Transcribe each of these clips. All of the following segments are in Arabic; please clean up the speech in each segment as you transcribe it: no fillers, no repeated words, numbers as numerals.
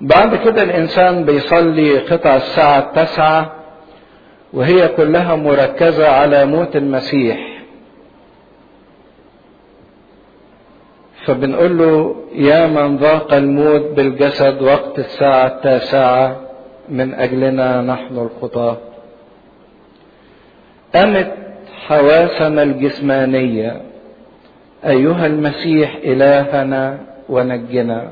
بعد كده الإنسان بيصلي قطع الساعة 9 وهي كلها مركزة على موت المسيح. فبنقول له يا من ذاق الموت بالجسد وقت الساعة 9 من أجلنا نحن الخطاة، أمت حواسنا الجسمانية أيها المسيح إلهنا ونجنا،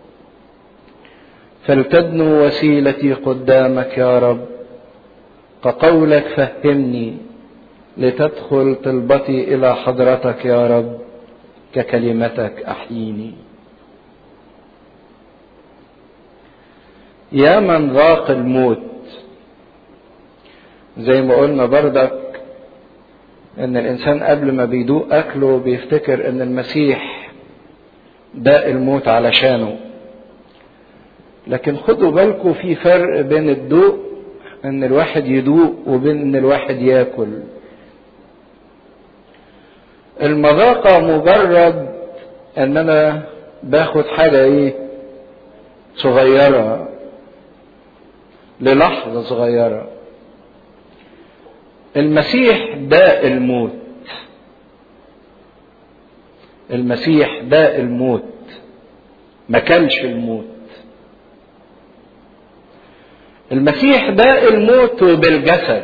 فلتدنو وسيلتي قدامك يا رب، كقولك فهمني لتدخل طلبتي إلى حضرتك يا رب، ككلمتك أحييني. يا من ذاق الموت، زي ما قلنا بردك ان الانسان قبل ما بيدوق اكله بيفتكر ان المسيح داق الموت علشانه، لكن خدوا بالكم في فرق بين الدوق ان الواحد يدوق وبين ان الواحد ياكل. المذاقة مجرد ان انا باخد حاجة صغيرة للحظة صغيرة. المسيح داق الموت، المسيح داق الموت، ما كلش الموت. المسيح داق الموت بالجسد،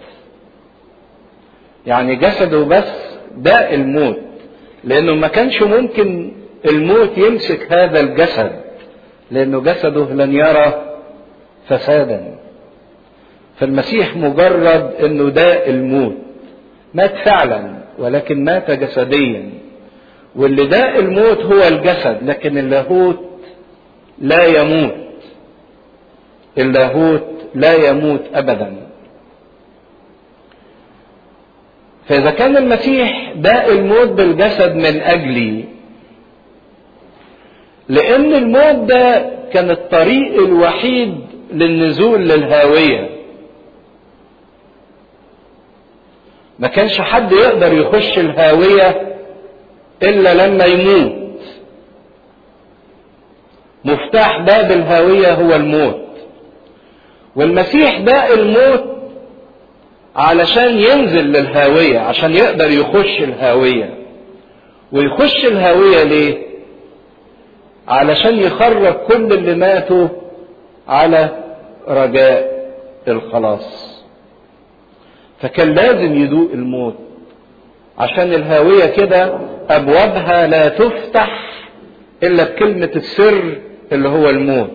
يعني جسده بس داق الموت، لانه ما كانش ممكن الموت يمسك هذا الجسد، لانه جسده لن يرى فسادا. فالمسيح مجرد انه داق الموت، مات فعلا ولكن مات جسديا، واللي داق الموت هو الجسد، لكن اللاهوت لا يموت، اللاهوت لا يموت ابدا. فاذا كان المسيح داق الموت بالجسد من اجلي، لان الموت ده كان الطريق الوحيد للنزول للهاوية، ما كانش حد يقدر يخش الهاوية الا لما يموت. مفتاح باب الهاوية هو الموت، والمسيح داق الموت علشان ينزل للهاوية، عشان يقدر يخش الهاوية. ويخش الهاوية ليه؟ علشان يخرج كل اللي ماتوا على رجاء الخلاص. فكان لازم يدوق الموت، عشان الهاوية كده أبوابها لا تفتح إلا بكلمة السر اللي هو الموت.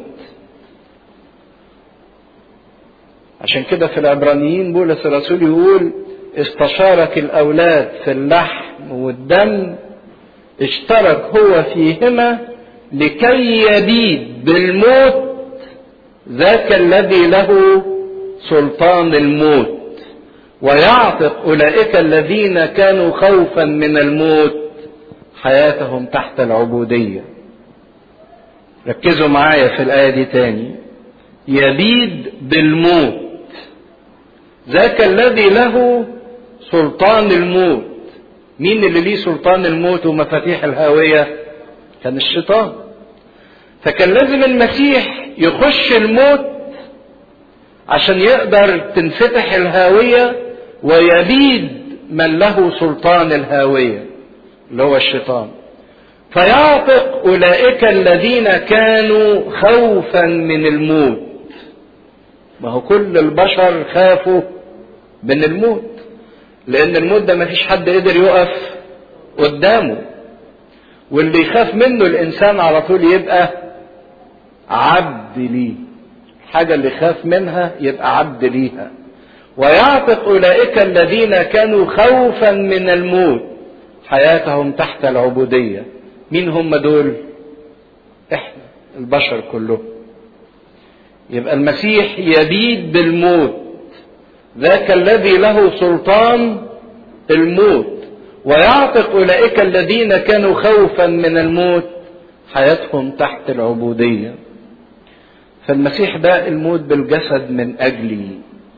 عشان كده في العبرانيين بولس الرسول يقول استشارك الأولاد في اللحم والدم، اشترك هو فيهما لكي يبيد بالموت ذاك الذي له سلطان الموت، ويعتق أولئك الذين كانوا خوفا من الموت حياتهم تحت العبودية. ركزوا معايا في الآية دي تاني، يبيد بالموت ذاك الذي له سلطان الموت. مين اللي ليه سلطان الموت ومفاتيح الهاوية؟ كان الشيطان. فكان لازم المسيح يخش الموت عشان يقدر تنفتح الهاوية ويبيد من له سلطان الهاوية اللي هو الشيطان، فيعتق أولئك الذين كانوا خوفا من الموت. ما هو كل البشر خافوا من الموت، لأن الموت ده ما فيش حد قدر يقف قدامه، واللي يخاف منه الإنسان على طول يبقى عبد ليه. الحاجة اللي خاف منها يبقى عبد ليها. ويعتق أولئك الذين كانوا خوفا من الموت حياتهم تحت العبودية. مين هم دول؟ احنا البشر كلهم. يبقى المسيح يبيد بالموت ذاك الذي له سلطان الموت، ويعتق أولئك الذين كانوا خوفا من الموت حياتهم تحت العبودية. فالمسيح داق الموت بالجسد من أجلي،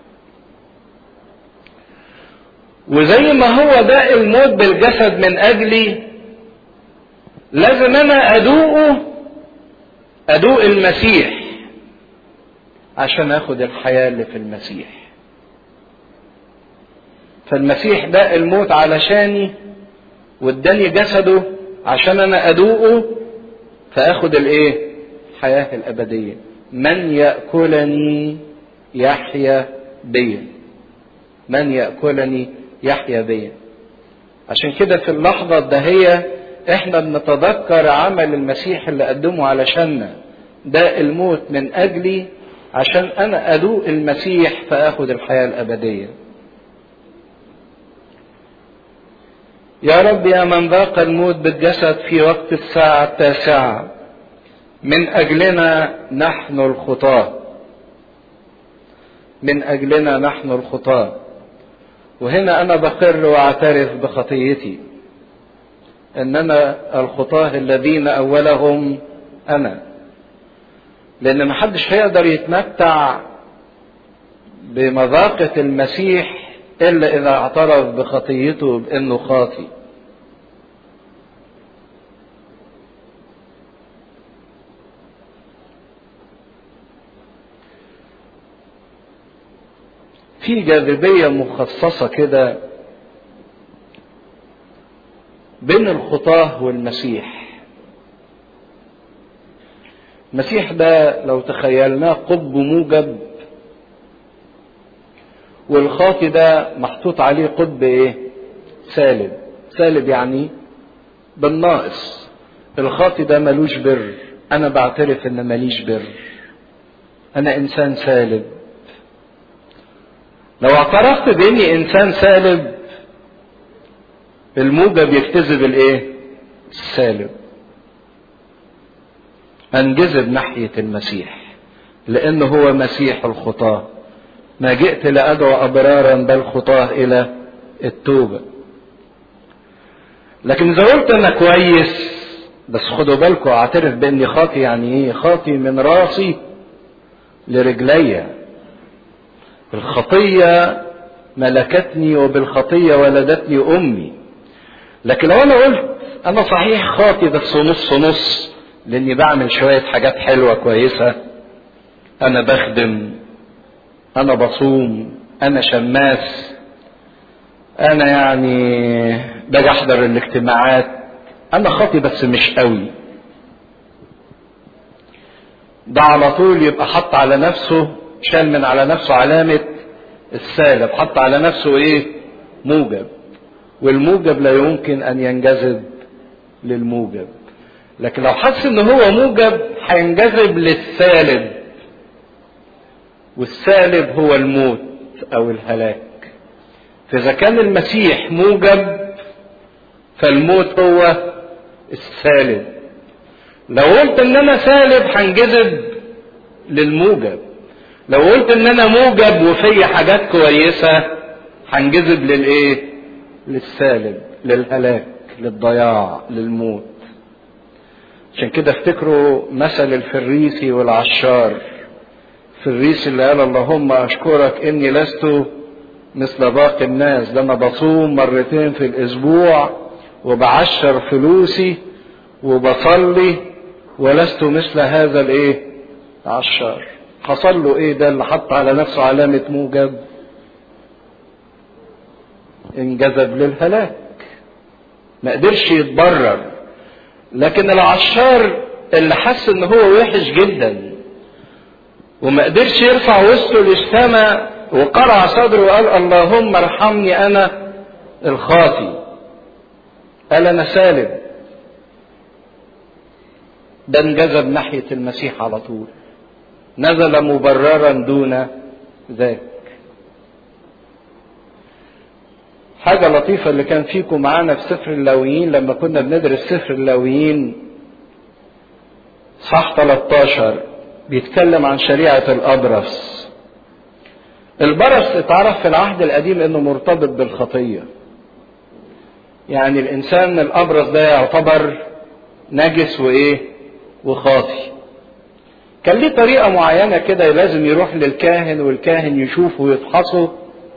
وزي ما هو داق الموت بالجسد من أجلي لازم أنا أدوق المسيح عشان اخد الحياة اللي في المسيح. فالمسيح ده الموت علشاني واداني جسده عشان انا ادوقه فاخد الايه؟ الحياة الابدية. من يأكلني يحيا بي. من يأكلني يحيا بي. عشان كده في اللحظة الدهية احنا بنتذكر عمل المسيح اللي قدمه علشاننا، ده الموت من اجلي عشان انا ادوق المسيح فاخد الحياة الابدية. يا رب يا من ذاق الموت بالجسد في وقت الساعة 9 من اجلنا نحن الخطاة. من اجلنا نحن الخطاة. وهنا انا بقر واعترف بخطيتي اننا الخطاة الذين اولهم انا، لان محدش هيقدر يتمتع بمذاقة المسيح الا اذا اعترف بخطيته بانه خاطي. في جاذبية مخصصة كده بين الخطاة والمسيح. المسيح ده لو تخيلناه قطب موجب والخاطي ده محطوط عليه قطب ايه؟ سالب. سالب يعني بالناقص. الخاطي ده ملوش بر. انا بعترف ان ماليش بر. انا انسان سالب. لو اعترفت باني انسان سالب الموجب يجتذب الايه؟ السالب. انجذب ناحية المسيح لانه هو مسيح الخطاة. ما جئت لأدعو أبرارا بل خطاة إلى التوبة. لكن إذا قلت أنا كويس بس خدوا بالكم أعترف بإني خاطي. يعني إيه خاطي؟ من راسي لرجلي. الخطية ملكتني وبالخطية ولدتني أمي. لكن لو أنا قلت أنا صحيح خاطي بس نص نص لأني بعمل شوية حاجات حلوة كويسة، أنا بخدم، أنا بصوم، أنا شماس، أنا يعني باجي أحضر الاجتماعات، أنا خاطي بس مش قوي، ده على طول يبقى حط على نفسه، شال من على نفسه علامة السالب، حط على نفسه إيه؟ موجب. والموجب لا يمكن أن ينجذب للموجب. لكن لو حس إن هو موجب هينجذب للسالب، والسالب هو الموت او الهلاك. فاذا كان المسيح موجب فالموت هو السالب. لو قلت ان انا سالب هنجذب للموجب. لو قلت ان انا موجب وفي حاجات كويسة هنجذب للايه؟ للسالب، للهلاك، للضياع، للموت. عشان كده افتكروا مثل الفريسي والعشار. الفريسي اللي قال اللهم اشكرك اني لست مثل باقي الناس، ده انا بصوم مرتين في الاسبوع وبعشر فلوسي وبصلي ولست مثل هذا الايه؟ عشار. حصل له ايه ده اللي حط على نفسه علامة موجب؟ انجذب للهلاك، ما قدرش يتبرر. لكن العشار اللي حس ان هو وحش جدا وما قدرش يرفع وسطه للسماء وقرع صدره وقال اللهم ارحمني انا الخاطي، قال انا سالب، ده انجذب ناحية المسيح على طول، نزل مبررا دون ذاك. حاجة لطيفة اللي كان فيكم معانا في سفر اللاويين لما كنا بندرس سفر اللاويين صح 13 بيتكلم عن شريعة الأبرص. البرص اتعرف في العهد القديم انه مرتبط بالخطية. يعني الانسان الأبرص ده يعتبر نجس وايه؟ وخاطي. كان ليه طريقة معينة كده لازم يروح للكاهن والكاهن يشوفه ويفحصه.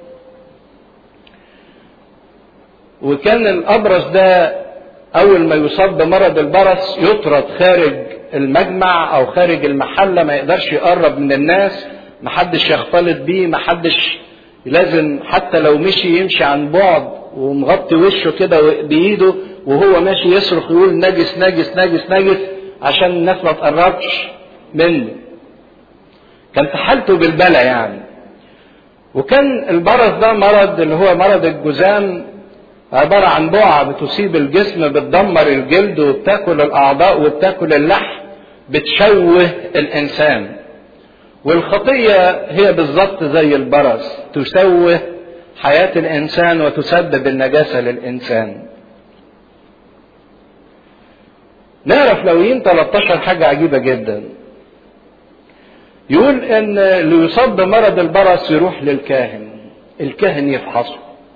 وكان الأبرص ده أول ما يصاب بمرض البرص يطرد خارج المجمع أو خارج المحلة، ما يقدرش يقرب من الناس محدش يختلط بيه، محدش لازم حتى لو مشي يمشي عن بعد ومغطي وشه كده بايده وهو ماشي يصرخ يقول نجس نجس نجس نجس عشان الناس ما تقربش منه. كانت حالته بالبلى يعني. وكان البرص ده مرض اللي هو مرض الجذام، عبارة عن بقعة بتصيب الجسم بتدمر الجلد وبتاكل الأعضاء وبتاكل اللحم، بتشوه الإنسان. والخطية هي بالظبط زي البرص، تشوه حياة الإنسان وتسبب النجاسة للإنسان. نعرف لويين 13 حاجة عجيبة جدا. يقول ان اللي يصاب بمرض البرص يروح للكاهن، الكاهن يفحصه.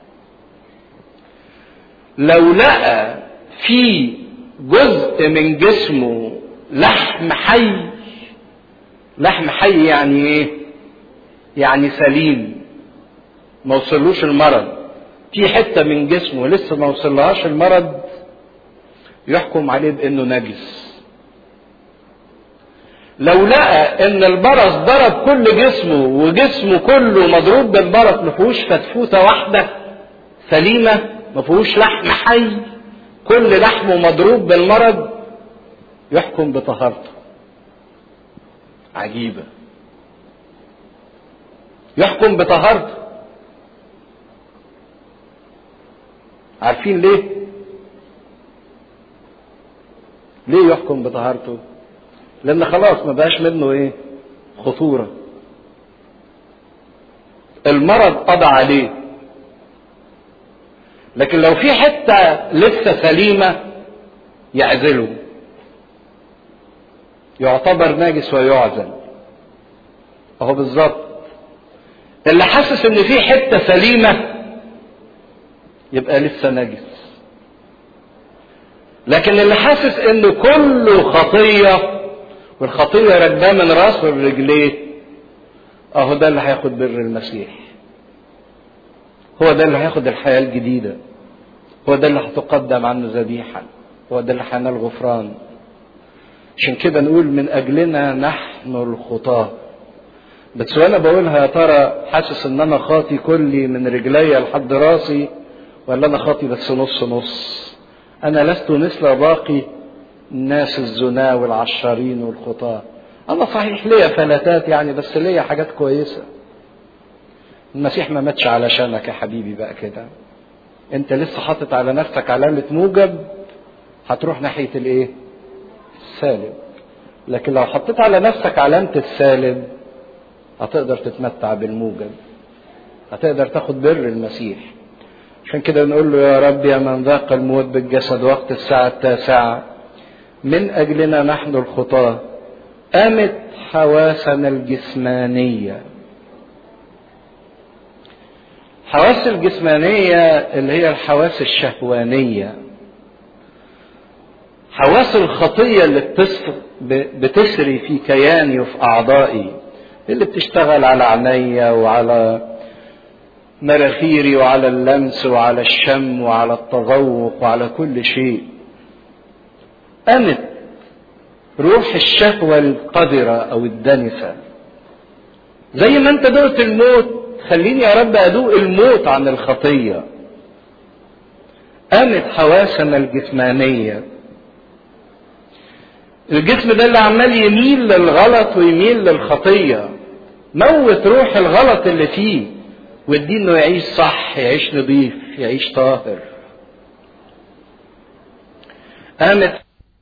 لو لقى في جزء من جسمه لحم حي، لحم حي يعني ايه؟ يعني سليم ما وصلوش المرض، في حتة من جسمه لسه ما وصلهاش المرض، يحكم عليه بانه نجس. لو لقى ان البرص ضرب كل جسمه وجسمه كله مضروب بالبرص ما فيهوش فتفوته واحده سليمه، ما فيهوش لحم حي، كل لحمه مضروب بالمرض، يحكم بطهارته. عجيبه. يحكم بطهارته. عارفين ليه؟ ليه يحكم بطهارته؟ لان خلاص ما بقاش منه ايه؟ خطورة. المرض قضى عليه. لكن لو في حتة لسه سليمة يعزله، يعتبر ناجس ويعزل. اهو بالظبط اللي حاسس ان في حتة سليمة يبقى لسه ناجس، لكن اللي حاسس انه كله خطية والخطية راكباه من راسه لرجليه، اهو ده اللي هياخد بر المسيح، هو ده اللي هياخد الحياة الجديدة، هو ده اللي هتقدم عنه ذبيحة، هو ده اللي هينال غفران. عشان كده نقول من اجلنا نحن الخطاة. بس وانا بقولها يا ترى حاسس ان انا خاطي كلي من رجلي لحد راسي، ولا انا خاطي بس نص نص؟ انا لست مثل باقي الناس الزنا والعشارين والخطاة. انا صحيح ليا فلتات يعني، بس ليا حاجات كويسة. المسيح ما ماتش علشانك يا حبيبي بقى كده. انت لسه حاطط على نفسك علامة موجب، هتروح ناحية الايه؟ السالب. لكن لو حطيت على نفسك علامة السالب هتقدر تتمتع بالموجب، هتقدر تاخد بر المسيح. عشان كده نقول له يا رب يا من ذاق الموت بالجسد وقت الساعة 9 من أجلنا نحن الخطاة قامت حواسنا الجسمانية. حواس الجسمانية اللي هي الحواس الشهوانية، حواس الخطية اللي بتسري في كياني وفي أعضائي، اللي بتشتغل على عينيا وعلى مناخيري وعلى اللمس وعلى الشم وعلى التذوق وعلى كل شيء. قامت روح الشهوة القذرة أو الدنسة. زي ما أنت دقت الموت، خليني يا رب أدوق الموت عن الخطية. قامت حواسنا الجسمانية، الجسم ده اللي عمال يميل للغلط ويميل للخطية، موت روح الغلط اللي فيه واديه انه يعيش صح، يعيش نظيف، يعيش طاهر. قامت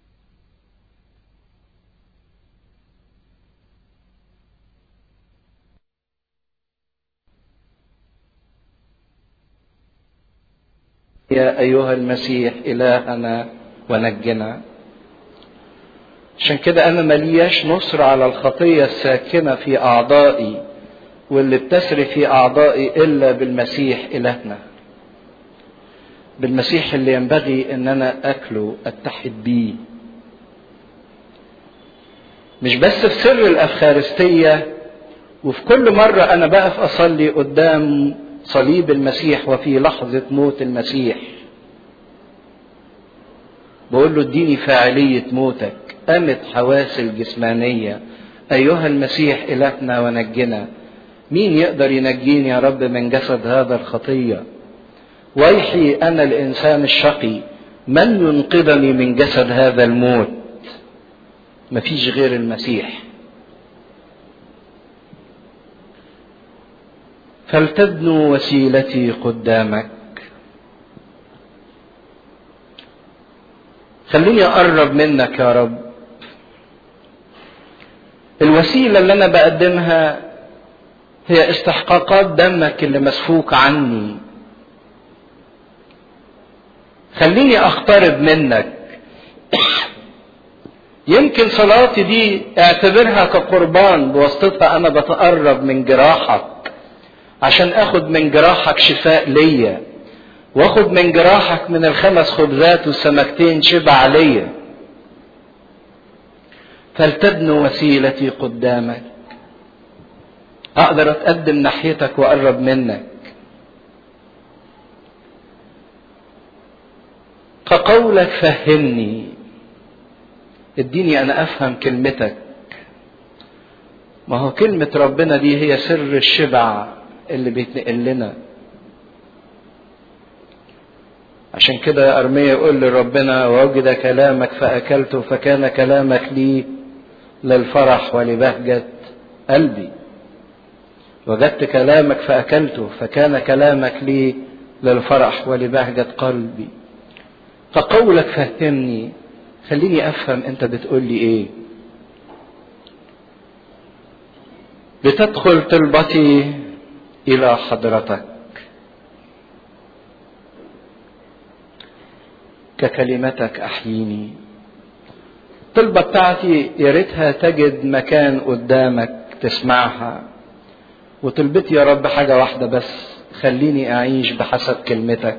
يا أيها المسيح إلهنا ونجنا. عشان كده أنا ملياش نصر على الخطية الساكنة في أعضائي واللي بتسري في أعضائي إلا بالمسيح إلهنا، بالمسيح اللي ينبغي أن أنا أكله أتحد بيه، مش بس في سر الأفخارستية وفي كل مرة أنا بقف أصلي قدام صليب المسيح وفي لحظة موت المسيح بقول له اديني فاعلية موتك. قامت حواسي الجسمانية، أيها المسيح إلهنا ونجنا. مين يقدر ينجيني يا رب من جسد هذا الخطية؟ ويحي أنا الإنسان الشقي، من ينقذني من جسد هذا الموت؟ مفيش غير المسيح. فلتدنو وسيلتي قدامك. خليني أقرب منك يا رب. الوسيلة اللي أنا بقدمها هي استحقاقات دمك اللي مسفوك عني. خليني أقترب منك. يمكن صلاتي دي اعتبرها كقربان بواسطتها أنا بتقرب من جراحك، عشان أخد من جراحك شفاء ليا، واخد من جراحك من ال5 خبزات والسمكتين شبع ليا. فلتدنو وسيلتي قدامك. أقدر أتقدم ناحيتك وأقرب منك. كقولك فهمني، اديني أنا أفهم كلمتك. ما هو كلمة ربنا دي هي سر الشبع اللي بيتنقل لنا. عشان كده أرميا يقول لربنا: ووجد كلامك فأكلته فكان كلامك لي للفرح ولبهجة قلبي. وجدت كلامك فأكلته فكان كلامك لي للفرح ولبهجة قلبي. فقولك فهمني، خليني أفهم أنت بتقول لي إيه. لتدخل طلبتي إلى حضرتك ككلمتك أحييني. الطلبة بتاعتي يا ريتها تجد مكان قدامك تسمعها. وطلبتي يا رب حاجة واحدة بس: خليني أعيش بحسب كلمتك.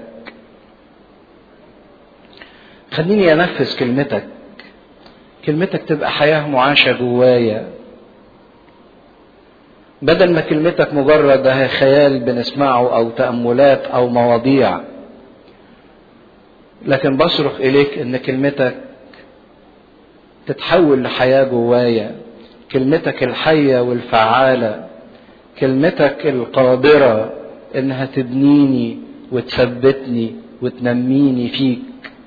خليني أنفذ كلمتك. كلمتك تبقى حياة معاشة جوايا، بدل ما كلمتك مجرد خيال بنسمعه أو تأملات أو مواضيع. لكن بصرخ إليك إن كلمتك تتحول لحياة جوايا. كلمتك الحية والفعالة، كلمتك القادرة إنها تبنيني وتثبتني وتنميني فيك.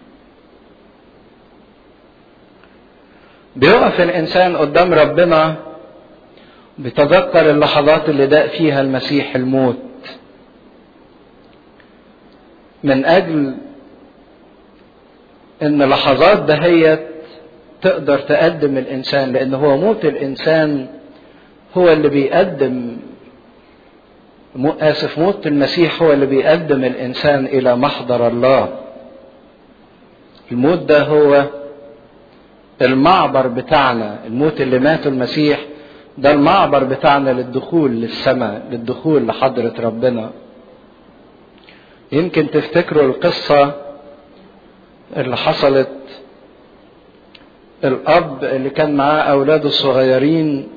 بيقف الإنسان قدام ربنا بيتذكر اللحظات اللي داق فيها المسيح الموت، من أجل إن لحظات دهيت تقدر تقدم الإنسان، لأن هو موت الإنسان هو اللي بيقدم، موت المسيح هو اللي بيقدم الإنسان إلى محضر الله. الموت ده هو المعبر بتاعنا. الموت اللي ماته المسيح ده المعبر بتاعنا للدخول للسماء، للدخول لحضرة ربنا. يمكن تفتكروا القصة اللي حصلت، الأب اللي كان معاه أولاده الصغيرين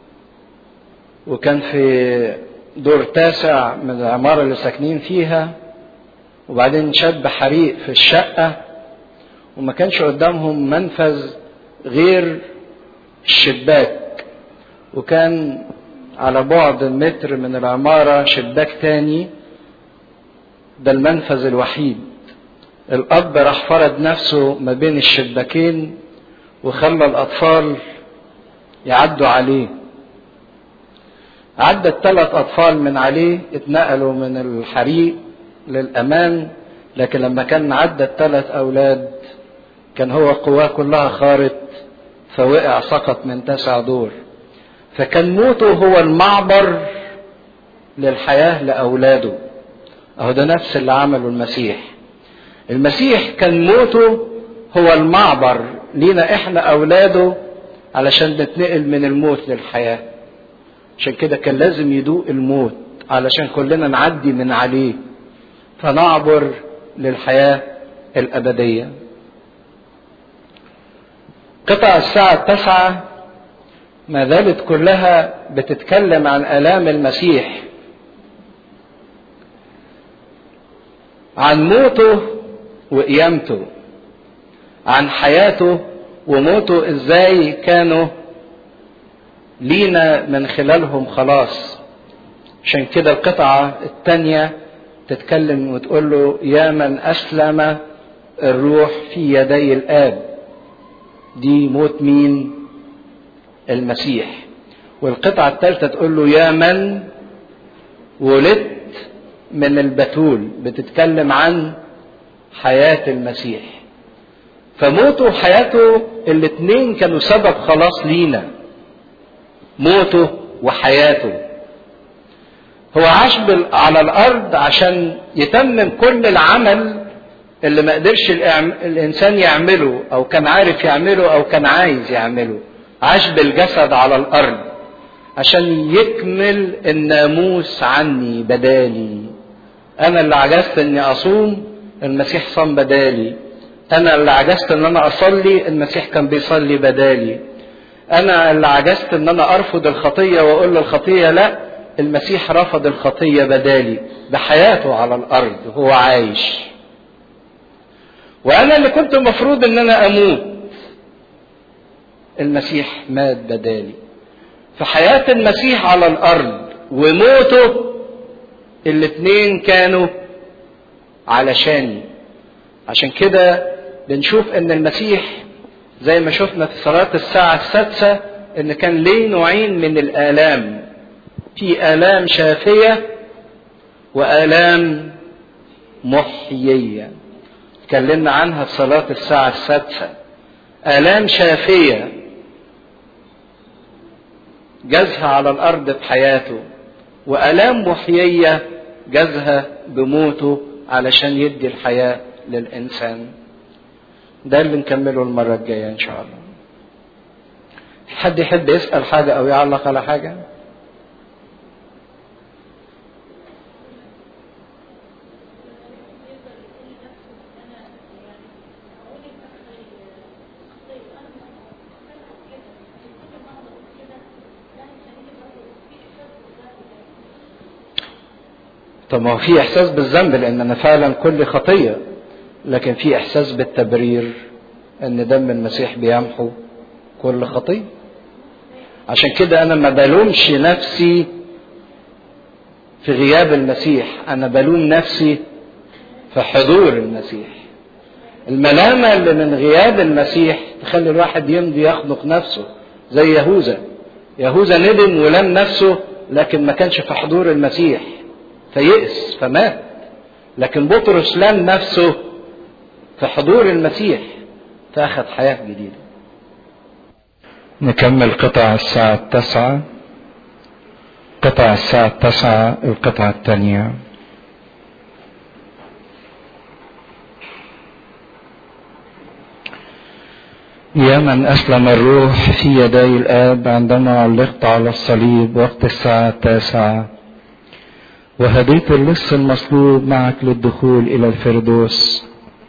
وكان في دور 9 من العمارة اللي ساكنين فيها، وبعدين شب حريق في الشقة وما كانش قدامهم منفذ غير الشباك، وكان على بعد متر من العمارة شباك تاني، ده المنفذ الوحيد. الأب راح فرض نفسه ما بين الشباكين وخلى الأطفال يعدوا عليه. عدت 3 أطفال من عليه، اتنقلوا من الحريق للأمان. لكن لما كان عدت 3 أولاد كان هو قواه كلها خارت، فوقع سقط من 9 دور. فكان موته هو المعبر للحياة لأولاده. أهو ده نفس اللي عمله المسيح. المسيح كان موته هو المعبر لينا احنا أولاده علشان نتنقل من الموت للحياة. عشان كده كان لازم يدوق الموت علشان كلنا نعدي من عليه فنعبر للحياة الأبدية. قطع الساعة 9 ما زالت كلها بتتكلم عن آلام المسيح، عن موته وقيامته، عن حياته وموته ازاي كانوا لينا من خلالهم خلاص. عشان كده القطعة الثانية تتكلم وتقول له يا من أسلم الروح في يدي الآب. دي موت مين؟ المسيح. والقطعة الثالثة تقول له يا من ولدت من البتول، بتتكلم عن حياة المسيح. فموته وحياته الاثنين كانوا سبب خلاص لينا، موته وحياته. هو عاش على الارض عشان يتمم كل العمل اللي ما قدرش الانسان يعمله، او كان عارف يعمله، او كان عايز يعمله. عاش بالجسد على الارض عشان يكمل الناموس عني بدالي. انا اللي عجزت اني اصوم، المسيح صام بدالي. انا اللي عجزت ان انا اصلي، المسيح كان بيصلي بدالي. انا اللي عجزت ان انا ارفض الخطية واقول للخطية لا، المسيح رفض الخطية بدالي بحياته على الارض وهو عايش. وانا اللي كنت مفروض ان انا اموت، المسيح مات بدالي. فحياة المسيح على الارض وموته الاثنين كانوا علشاني. عشان كده بنشوف ان المسيح زي ما شفنا في صلاة الساعة السادسة ان كان ليه نوعين من الآلام. في آلام شافية وآلام محيية، اتكلمنا عنها في صلاة الساعة السادسة. آلام شافية جازها على الأرض بحياته، وآلام محيية جازها بموته علشان يدي الحياة للإنسان. ده اللي نكمله المرة الجاية إن شاء الله. حد يحب يسأل حاجة أو يعلق على حاجة؟ طب ما هو في إحساس بالذنب لأن أنا فعلا كل خطية، لكن في إحساس بالتبرير أن دم المسيح بيمحو كل خطية. عشان كده أنا ما بلومش نفسي في غياب المسيح، أنا بلوم نفسي في حضور المسيح. الملامة اللي من غياب المسيح تخلي الواحد يمضي يخنق نفسه زي يهوذا. يهوذا ندم ولام نفسه لكن ما كانش في حضور المسيح فيئس فمات. لكن بطرس لام نفسه في حضور المسيح فأخذ حياة جديدة. نكمل قطع الساعة 9. قطع الساعة 9 القطعة الثانية. يا من أسلم الروح في يدي الآب عندما علقت على الصليب وقت الساعة 9 وهديت اللص المصلوب معك للدخول إلى الفردوس،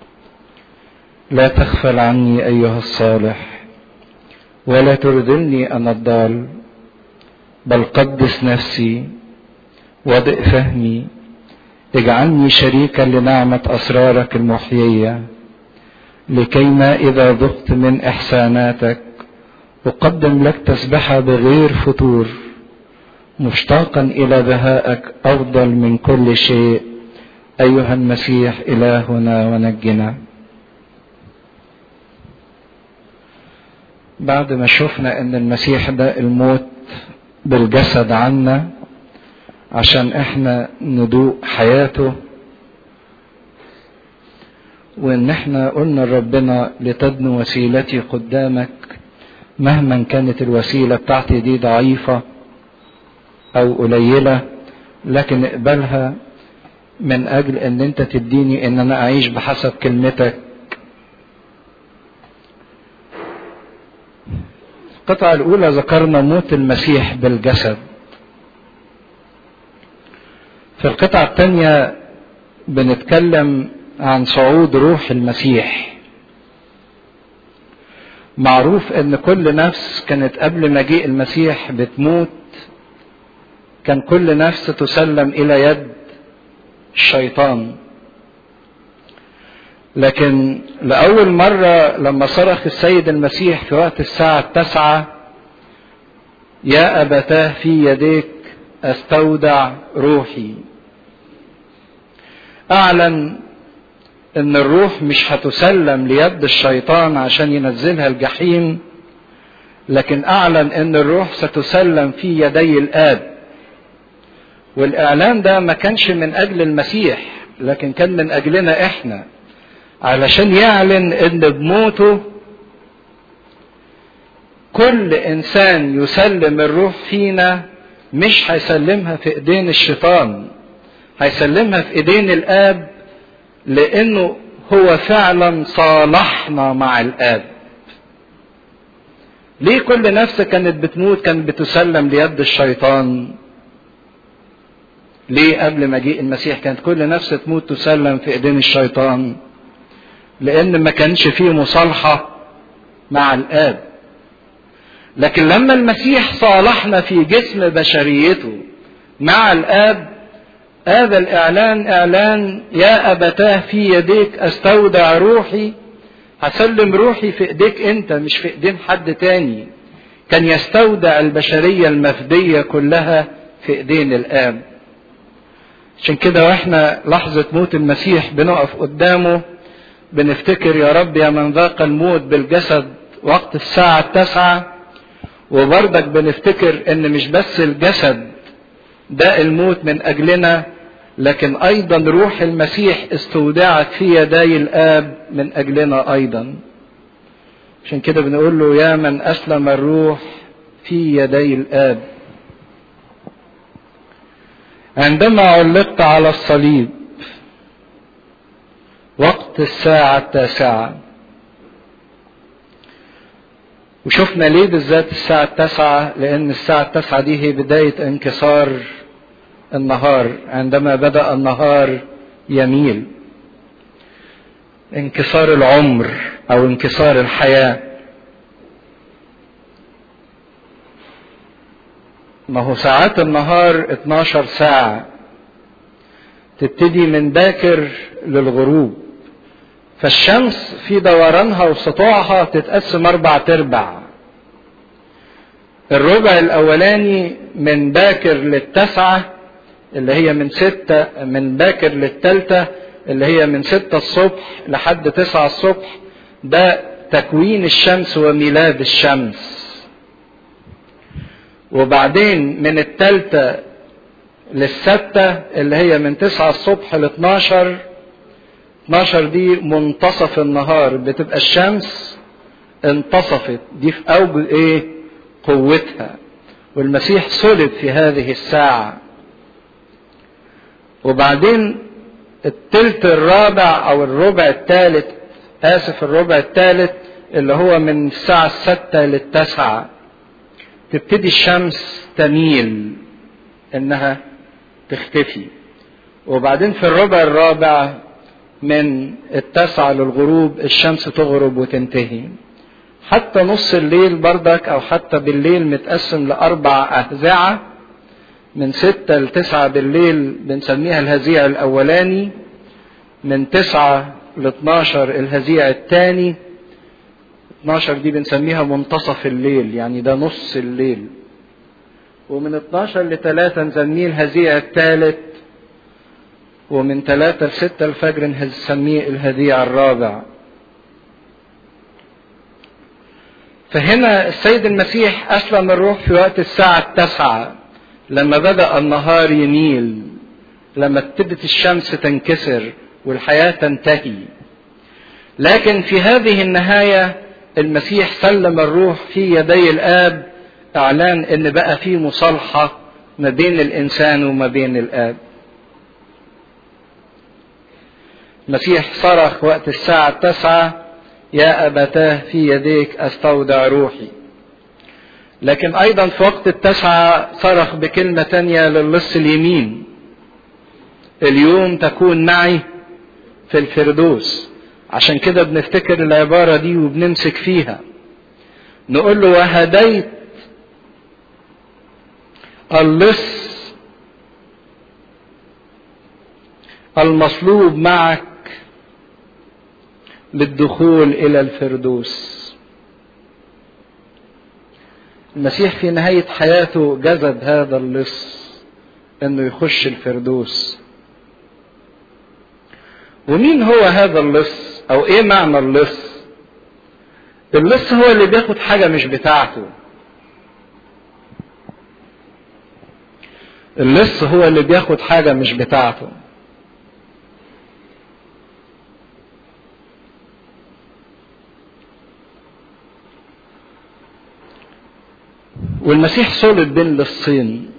لا تغفل عني أيها الصالح ولا ترذلني أنا الضال، بل قدس نفسي وضئ فهمي، اجعلني شريكا لنعمة أسرارك المحيية، لكيما إذا ذقت من إحساناتك أقدم لك تسبحة بغير فتور، مشتاقا إلى بهائك أفضل من كل شيء أيها المسيح إلهنا ونجنا. بعد ما شفنا ان المسيح ده الموت بالجسد عنا عشان احنا ندوق حياته، وان احنا قلنا لربنا لتدنو وسيلتي قدامك مهما كانت الوسيلة بتاعتي دي ضعيفة او قليلة، لكن اقبلها من اجل ان انت تديني ان انا اعيش بحسب كلمتك. القطعة الأولى ذكرنا موت المسيح بالجسد. في القطعة الثانية بنتكلم عن صعود روح المسيح. معروف ان كل نفس كانت قبل مجيء المسيح بتموت، كان كل نفس تسلم إلى يد الشيطان. لكن لأول مرة لما صرخ السيد المسيح في وقت الساعة 9 يا أبتاه في يديك أستودع روحي. أعلن إن الروح مش هتسلم ليد الشيطان عشان ينزلها الجحيم، لكن أعلن إن الروح ستسلم في يدي الآب. والإعلان ده ما كانش من أجل المسيح، لكن كان من أجلنا إحنا، علشان يعلن إن بموته كل إنسان يسلم الروح فينا مش هيسلمها في إيدين الشيطان، هيسلمها في إيدين الآب، لأنه هو فعلا صالحنا مع الآب. ليه كل نفس كانت بتموت كانت بتسلم ليد الشيطان؟ ليه قبل مجيء المسيح كانت كل نفس تموت تسلم في ايدين الشيطان؟ لان ما كانش فيه مصالحة مع الآب. لكن لما المسيح صالحنا في جسم بشريته مع الآب، هذا الإعلان إعلان يا أبتاه في يديك أستودع روحي، هسلم روحي في ايديك انت مش في ايدين حد تاني. كان يستودع البشرية المفدية كلها في ايدين الآب. عشان كده واحنا لحظة موت المسيح بنقف قدامه بنفتكر يا رب يا من ذاق الموت بالجسد وقت الساعة 9، وبرضك بنفتكر ان مش بس الجسد ده الموت من اجلنا، لكن ايضا روح المسيح استودعت في يدي الآب من اجلنا ايضا. عشان كده بنقول له يا من اسلم الروح في يدي الآب. عندما علقت على الصليب وقت الساعة 9، وشفنا ليه بالذات الساعة 9؟ لأن الساعة 9 دي هي بداية انكسار النهار. عندما بدأ النهار يميل، انكسار العمر أو انكسار الحياة. ما هو ساعات النهار 12 ساعة، تبتدي من باكر للغروب. فالشمس في دورانها وسطوعها تتقسم 4/4. الربع الأولاني من باكر للتسعة اللي هي من باكر للتالتة اللي هي من 6 الصبح لحد 9 الصبح، ده تكوين الشمس وميلاد الشمس. وبعدين من التالتة للستة اللي هي من 9 الصبح ل12، 12 دي منتصف النهار، بتبقى الشمس انتصفت، دي في اوج قوتها، والمسيح صلب في هذه الساعة. وبعدين التلت الرابع او الربع الثالث، الربع الثالث اللي هو من الساعة 6 ل9 تبتدي الشمس تميل انها تختفي. وبعدين في الربع الرابع من 9 للغروب الشمس تغرب وتنتهي. حتى نص الليل بردك او حتى بالليل متقسم ل4 أهزعة، من 6 ل9 بالليل بنسميها الهزيع الاولاني، من 9 ل12 الهزيع الثاني، 12 دي بنسميها منتصف الليل، يعني ده نص الليل. ومن 12 ل3 نسميه الهزيع الثالث، ومن 3 ل6 الفجر نسميه الهزيع الرابع. فهنا السيد المسيح أسلم الروح في وقت الساعة 9 لما بدأ النهار يميل، لما ابتدت الشمس تنكسر والحياة تنتهي. لكن في هذه النهاية المسيح سلم الروح في يدي الآب، اعلان ان بقى في مصالحة ما بين الانسان وما بين الآب. المسيح صرخ وقت الساعة 9 يا أبتاه في يديك أستودع روحي. لكن أيضا في وقت 9 صرخ بكلمة تانية للص اليمين، اليوم تكون معي في الفردوس. عشان كده بنفتكر العبارة دي وبنمسك فيها، نقول له وهديت اللص المصلوب معك للدخول إلى الفردوس. المسيح في نهاية حياته جذب هذا اللص انه يخش الفردوس. ومين هو هذا اللص او ايه معنى اللص؟ اللص هو اللي بياخد حاجة مش بتاعته. اللص هو اللي بياخد حاجة مش بتاعته. والمسيح صلب بين لصين،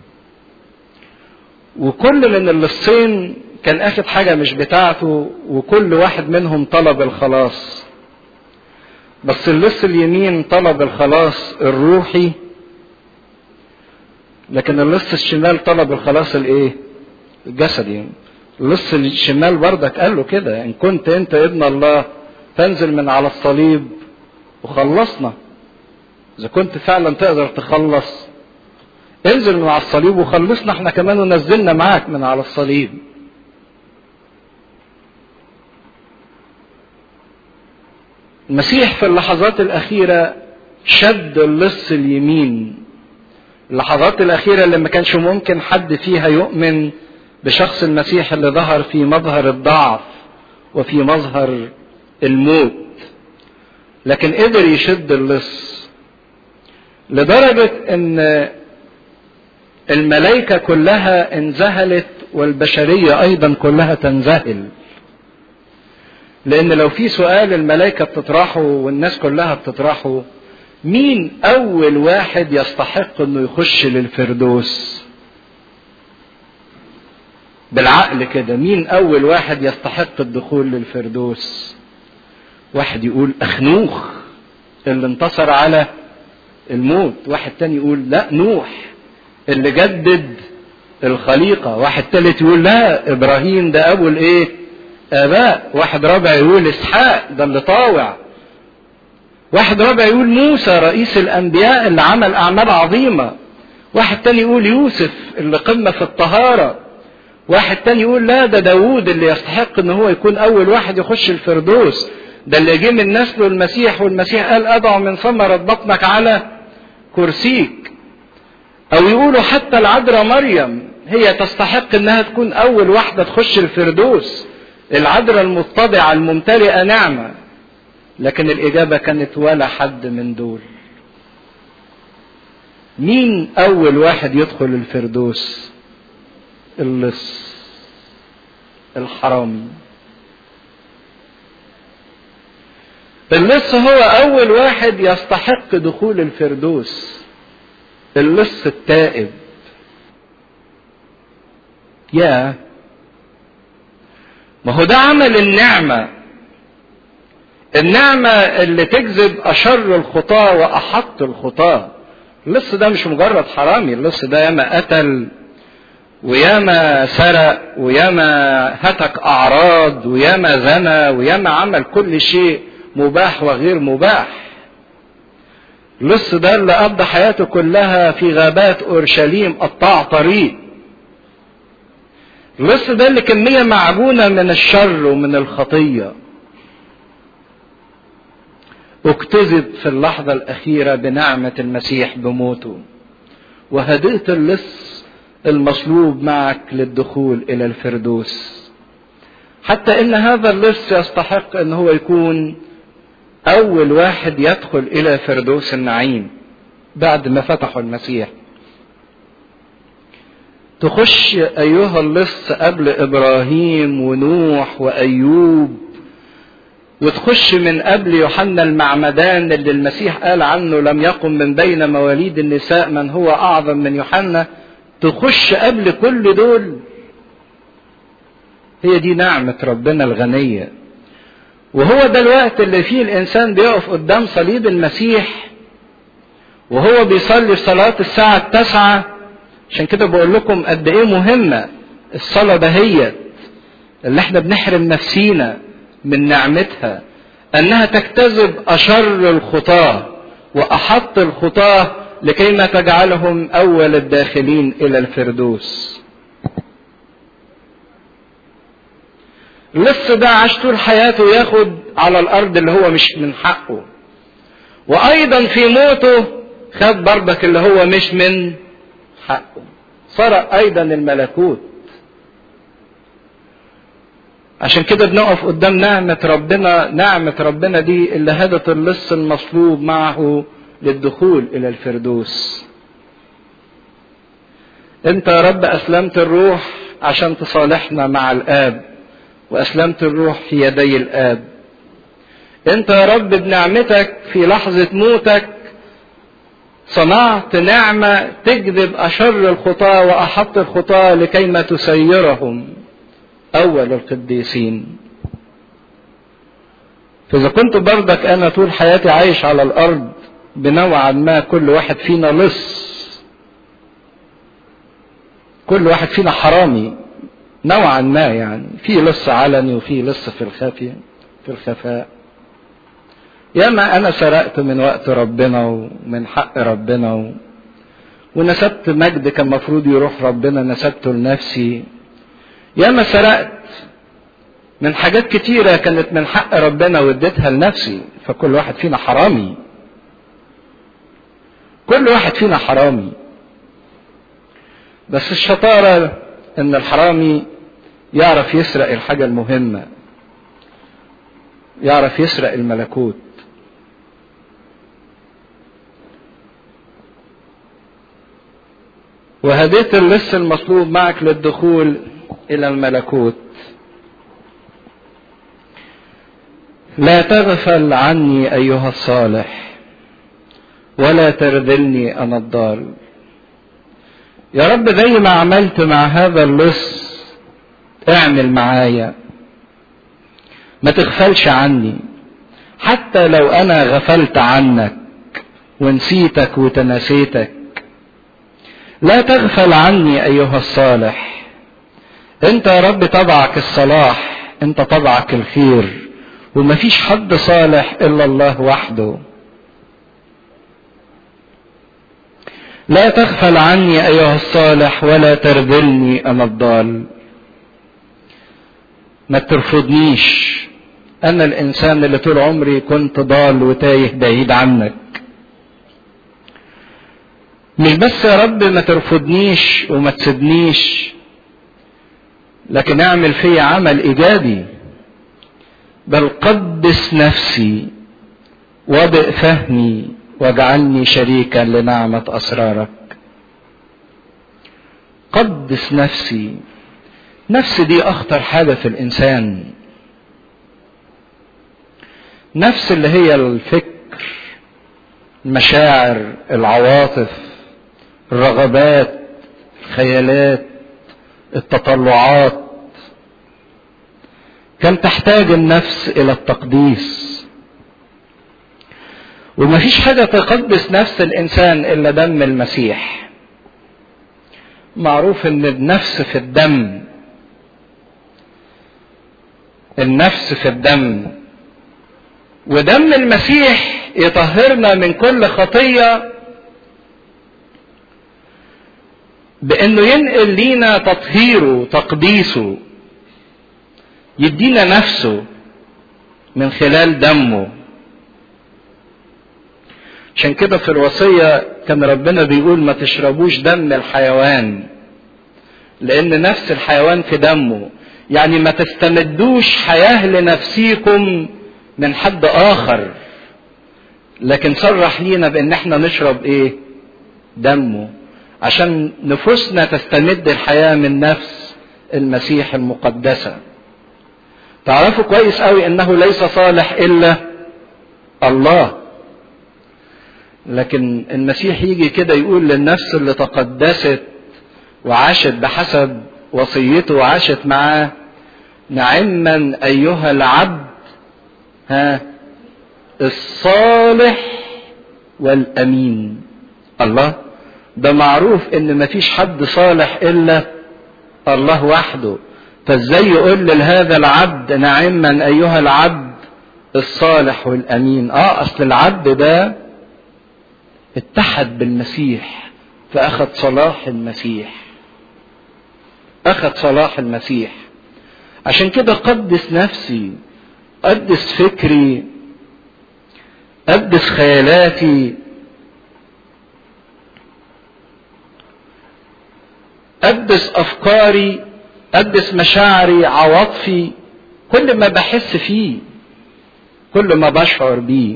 وكل من اللصين كان اخد حاجة مش بتاعته، وكل واحد منهم طلب الخلاص. بس اللص اليمين طلب الخلاص الروحي، لكن اللص الشمال طلب الخلاص الايه؟ الجسدي. اللص الشمال بردك قال له كده: ان كنت انت ابن الله تنزل من على الصليب وخلصنا. اذا كنت فعلا تقدر تخلص انزل من على الصليب وخلصنا احنا كمان ونزلنا معاك من على الصليب. المسيح في اللحظات الأخيرة شد اللص اليمين، اللحظات الأخيرة اللي ما كانش ممكن حد فيها يؤمن بشخص المسيح اللي ظهر في مظهر الضعف وفي مظهر الموت، لكن قدر يشد اللص لدرجة ان الملائكة كلها انذهلت والبشرية ايضا كلها تنذهل. لان لو في سؤال الملائكة بتطرحه والناس كلها بتطرحه: مين اول واحد يستحق انه يخش للفردوس؟ بالعقل كده مين اول واحد يستحق الدخول للفردوس؟ واحد يقول اخنوخ اللي انتصر على الموت، واحد تاني يقول لا نوح اللي جدد الخليقة، واحد تالت يقول لا ابراهيم ده ابو الايه؟ اباء، واحد رابع يقول اسحاق ده اللي طاوع، واحد رابع يقول موسى رئيس الانبياء اللي عمل اعمال عظيمة، واحد تاني يقول يوسف اللي قمة في الطهارة، واحد تاني يقول لا ده داوود اللي يستحق ان هو يكون اول واحد يخش الفردوس، ده اللي جه من نسله المسيح، والمسيح قال ادعو من ثمرة بطنك على كرسيك. او يقولوا حتى العذراء مريم هي تستحق انها تكون اول واحدة تخش الفردوس، العذراء المتضعة الممتلئة نعمة. لكن الاجابة كانت ولا حد من دول. مين اول واحد يدخل الفردوس؟ اللص الحرامي. اللص هو اول واحد يستحق دخول الفردوس، اللص التائب. ما هو ده عمل النعمة، النعمة اللي تجذب اشر الخطاة واحط الخطاة. اللص ده مش مجرد حرامي، اللص ده ياما قتل وياما سرق وياما هتك اعراض وياما زنى وياما عمل كل شيء مباح وغير مباح. اللص ده اللي قضى حياته كلها في غابات اورشليم قطاع طريق. اللص ده اللي كمية معجونة من الشر ومن الخطية اكتذب في اللحظة الأخيرة بنعمة المسيح بموته، وهدئت اللص المصلوب معك للدخول إلى الفردوس، حتى إن هذا اللص يستحق إن هو يكون أول واحد يدخل إلى فردوس النعيم بعد ما فتحوا المسيح. تخش أيها اللص قبل إبراهيم ونوح وأيوب، وتخش من قبل يوحنا المعمدان اللي المسيح قال عنه لم يقم من بين مواليد النساء من هو أعظم من يوحنا. تخش قبل كل دول. هي دي نعمة ربنا الغنية. وهو ده الوقت اللي فيه الإنسان بيقف قدام صليب المسيح وهو بيصلي صلاة الساعة 9. عشان كده بقول لكم قد ايه مهمة الصلاة دهيت اللي احنا بنحرم نفسينا من نعمتها، انها تجتذب اشر الخطاة واحط الخطاة لكي ما تجعلهم اول الداخلين الى الفردوس. اللص ده عاش طول حياته ياخد على الارض اللي هو مش من حقه، وايضا في موته خد برضك اللي هو مش من حقه، سرق ايضا الملكوت. عشان كده بنقف قدام نعمة ربنا. نعمة ربنا دي اللي هدت اللص المصلوب معه للدخول الى الفردوس. انت يا رب اسلمت الروح عشان تصالحنا مع الاب، واسلمت الروح في يدي الاب. انت يا رب بنعمتك في لحظة موتك صنعت نعمة تجذب اشر الخطاة واحط الخطاة لكيما تسيرهم اول القديسين. فاذا كنت برضك انا طول حياتي عايش على الارض بنوعا ما كل واحد فينا لص، كل واحد فينا حرامي نوعا ما، يعني في لص علني وفي لص في الخفي في الخفاء. ياما انا سرقت من وقت ربنا ومن حق ربنا ونسبت مجد كان مفروض يروح ربنا نسبته لنفسي. ياما سرقت من حاجات كتيرة كانت من حق ربنا واديتها لنفسي. فكل واحد فينا حرامي، كل واحد فينا حرامي. بس الشطارة ان الحرامي يعرف يسرق الحاجة المهمة، يعرف يسرق الملكوت. وهديت اللص المصلوب معك للدخول الى الملكوت. لا تغفل عني ايها الصالح ولا ترذلني انا الضال. يا رب زي ما عملت مع هذا اللص اعمل معايا، ما تغفلش عني. حتى لو انا غفلت عنك ونسيتك وتناسيتك، لا تغفل عني ايها الصالح. انت يا رب طبعك الصلاح، انت طبعك الخير، ومفيش حد صالح الا الله وحده. لا تغفل عني ايها الصالح ولا ترذلني انا الضال. ما ترفضنيش، انا الانسان اللي طول عمري كنت ضال وتايه بعيد عنك. مش بس يا رب ما ترفضنيش وما تسيبنيش، لكن اعمل فيا عمل ايجابي. بل قدس نفسي وضئ فهمي واجعلني شريكا لنعمة اسرارك. قدس نفسي. نفس دي اخطر حاجة في الانسان. نفس اللي هي الفكر، المشاعر، العواطف، الرغبات، الخيالات، التطلعات. كم تحتاج النفس الى التقديس. ومفيش حاجة تقدس نفس الانسان الا دم المسيح. معروف ان النفس في الدم، النفس في الدم، ودم المسيح يطهرنا من كل خطية بانه ينقل لينا تطهيره تقديسه، يدينا نفسه من خلال دمه. عشان كده في الوصية كان ربنا بيقول ما تشربوش دم الحيوان، لان نفس الحيوان في دمه. يعني ما تستمدوش حياة لنفسيكم من حد اخر، لكن صرح لينا بان احنا نشرب ايه؟ دمه، عشان نفوسنا تستمد الحياة من نفس المسيح المقدسة. تعرفوا كويس قوي انه ليس صالح الا الله، لكن المسيح يجي كده يقول للنفس اللي تقدست وعاشت بحسب وصيته وعاشت معاه: نعما ايها العبد الصالح والامين. الله، ده معروف ان مفيش حد صالح الا الله وحده، فازاي يقول لهذا العبد نعما ايها العبد الصالح والامين؟ اصل العبد ده اتحد بالمسيح فاخذ صلاح المسيح، اخذ صلاح المسيح. عشان كده قدس نفسي، قدس فكري، قدس خيالاتي، قدس افكاري، قدس مشاعري، عواطفي، كل ما بحس فيه، كل ما بشعر بيه.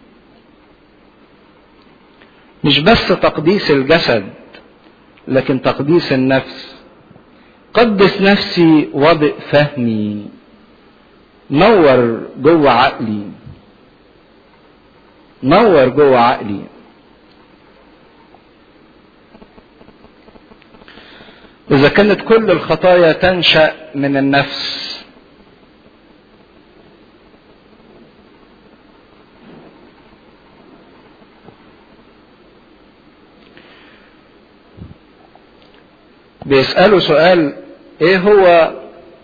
مش بس تقديس الجسد لكن تقديس النفس. قدس نفسي وضئ فهمي، نور جوه عقلي، نور جوه عقلي. إذا كانت كل الخطايا تنشأ من النفس، بيسألوا سؤال: ايه هو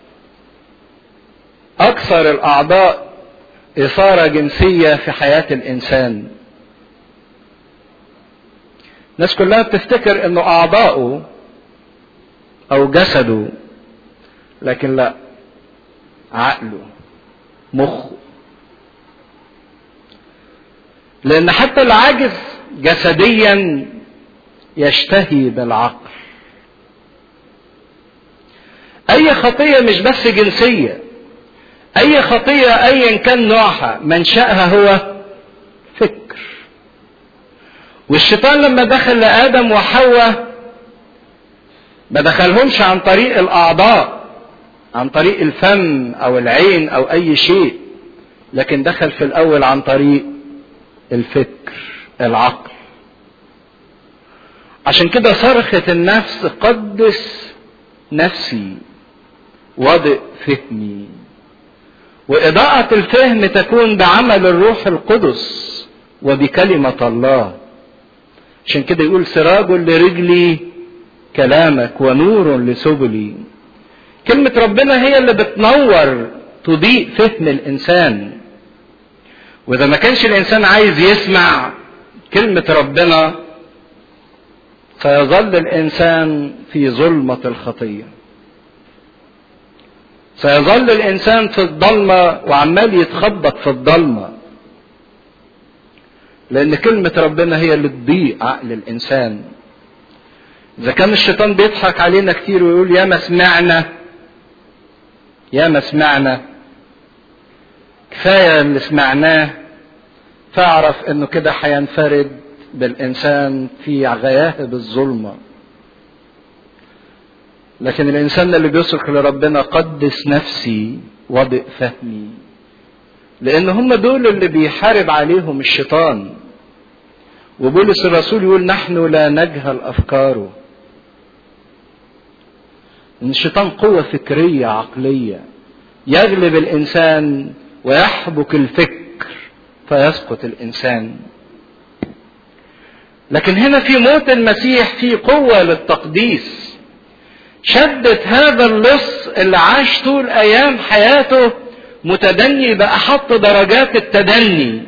اكثر الاعضاء اثارة جنسية في حياة الانسان؟ الناس كلها بتفتكر انه اعضاؤه او جسده، لكن لا، عقله، مخه. لان حتى العاجز جسديا يشتهي بالعقل. اي خطية مش بس جنسية، اي خطية ايا كان نوعها منشأها هو فكر. والشيطان لما دخل لآدم وحواء ما دخلهمش عن طريق الاعضاء، عن طريق الفم او العين او اي شيء، لكن دخل في الاول عن طريق الفكر، العقل. عشان كده صرخة النفس: قدس نفسي وضئ فهمي. وإضاءة الفهم تكون بعمل الروح القدس وبكلمة الله. عشان كده يقول: سراج لرجلي كلامك ونور لسبلي. كلمة ربنا هي اللي بتنور، تضيء فهم الإنسان. وإذا ما كانش الإنسان عايز يسمع كلمة ربنا، سيظل الإنسان في ظلمة الخطية، سيظل الإنسان في الضلمة وعمال يتخبط في الضلمة. لأن كلمة ربنا هي اللي تضيء عقل الإنسان. إذا كان الشيطان بيضحك علينا كتير ويقول: يا ما سمعنا، يا ما سمعنا، كفاية اللي سمعناه، فاعرف إنه كده هينفرد بالإنسان في غياهب الظلمة. لكن الإنسان اللي بيصرخ لربنا: قدس نفسي وضئ فهمي، لأن هم دول اللي بيحارب عليهم الشيطان. وبولس الرسول يقول: نحن لا نجهل أفكاره. إن الشيطان قوة فكرية عقلية، يغلب الإنسان ويحبك الفكر فيسقط الإنسان. لكن هنا في موت المسيح في قوة للتقديس، شدت هذا اللص اللي عاش طول أيام حياته متدني بأحط درجات التدني،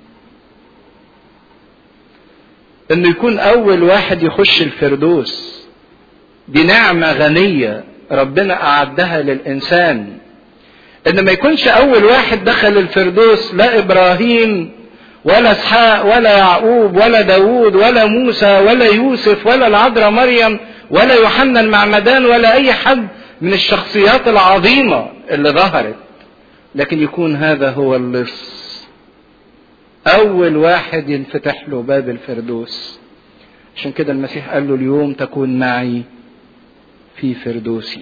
إنه يكون أول واحد يخش الفردوس. دي نعمة غنية ربنا أعدها للإنسان، إن ما يكونش أول واحد دخل الفردوس لا إبراهيم ولا إسحاق ولا يعقوب ولا داوود ولا موسى ولا يوسف ولا العذراء مريم ولا يوحنا المعمدان ولا أي حد من الشخصيات العظيمة اللي ظهرت، لكن يكون هذا هو اللص أول واحد ينفتح له باب الفردوس. عشان كده المسيح قال له: اليوم تكون معي في فردوسي.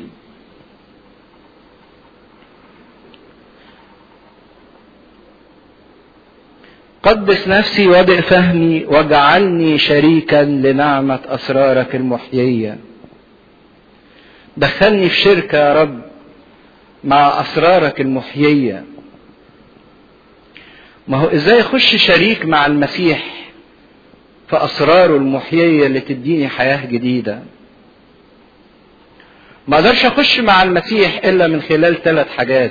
قدس نفسي وضئ فهمي واجعلني شريكا لنعمة أسرارك المحيية. دخلني في شركة يا رب مع أسرارك المحيية. ما هو إزاي أخش شريك مع المسيح في أسراره المحيية اللي تديني حياة جديدة؟ ما أقدرش أخش مع المسيح إلا من خلال 3 حاجات: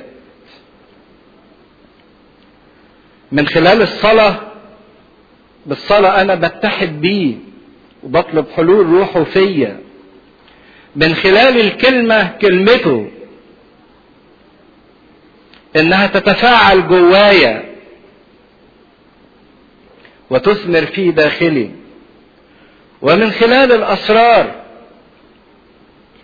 من خلال الصلاة، بالصلاة أنا بتحد بيه وبطلب حلول روحه فيا. من خلال الكلمة، كلمته إنها تتفاعل جوايا وتثمر في داخلي. ومن خلال الأسرار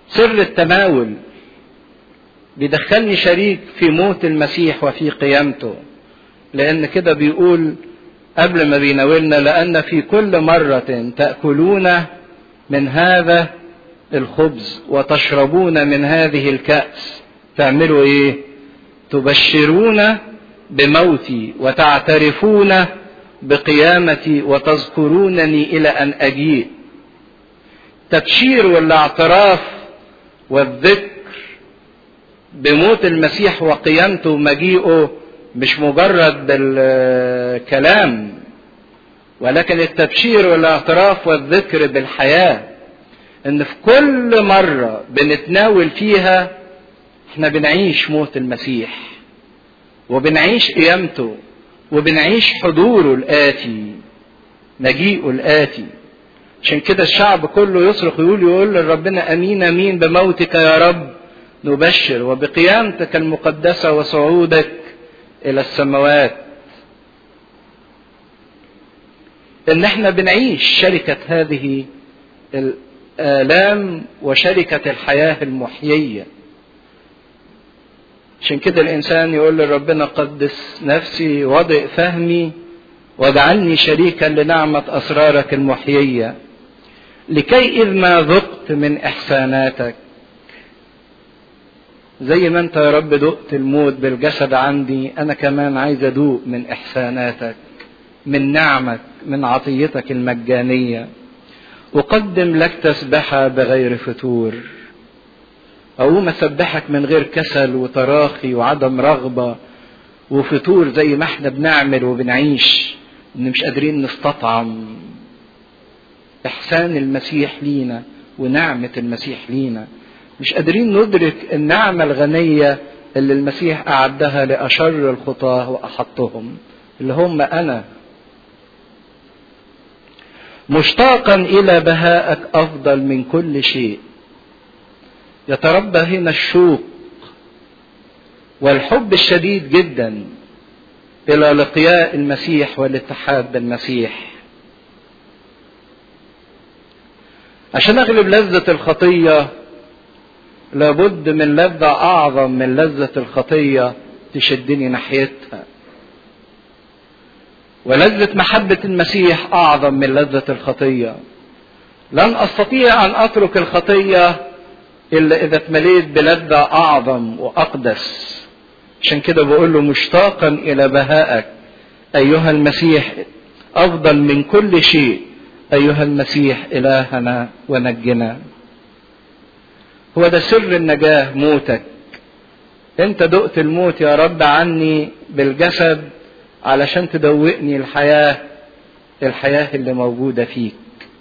سر التناول بيدخلني شريك في موت المسيح وفي قيامته، لأن كده بيقول قبل ما بيناولنا: لأن في كل مرة تأكلون من هذا الخبز وتشربون من هذه الكأس تعملوا ايه؟ تبشرون بموتي وتعترفون بقيامتي وتذكرونني إلى أن أجيء. تبشير والاعتراف والذكر بموت المسيح وقيامته ومجيئه مش مجرد بالكلام، ولكن التبشير والاعتراف والذكر بالحياة، ان في كل مرة بنتناول فيها احنا بنعيش موت المسيح وبنعيش قيامته وبنعيش حضوره الآتي، مجيئه الآتي. عشان كده الشعب كله يصرخ يقول لربنا: امين امين بموتك يا رب نبشر، وبقيامتك المقدسة وصعودك الى السماوات. ان احنا بنعيش شركة هذه الآلام وشركة الحياة المحيية. عشان كده الإنسان يقول لربنا: قدس نفسي وضئ فهمي واجعلني شريكا لنعمة أسرارك المحيية، لكي إذ ما ذقت من إحساناتك. زي ما أنت يا رب ذقت الموت بالجسد عندي، أنا كمان عايز أذوق من إحساناتك، من نعمك، من عطيتك المجانية. أقدم لك تسبحة بغير فتور، أقوم أسبحك من غير كسل وتراخي وعدم رغبة وفتور زي ما احنا بنعمل وبنعيش إن مش قادرين نستطعم إحسان المسيح لينا ونعمة المسيح لينا، مش قادرين ندرك النعمة الغنية اللي المسيح أعدها لأشر الخطاة وأحطهم اللي هم أنا. مشتاقا إلى بهائك أفضل من كل شيء. يتربى هنا الشوق والحب الشديد جدا إلى لقياء المسيح والاتحاد بالمسيح. عشان أغلب لذة الخطية لابد من لذة أعظم من لذة الخطية تشدني ناحيتها، ولذة محبة المسيح أعظم من لذة الخطية. لن أستطيع أن أترك الخطية إلا إذا اتمليت بلذة أعظم وأقدس. عشان كده بقول له: مشتاقا إلى بهائك أيها المسيح أفضل من كل شيء، أيها المسيح إلهنا ونجنا. هو ده سر النجاة، موتك. أنت دقت الموت يا رب عني بالجسد علشان تدوقني الحياة اللي موجودة فيك.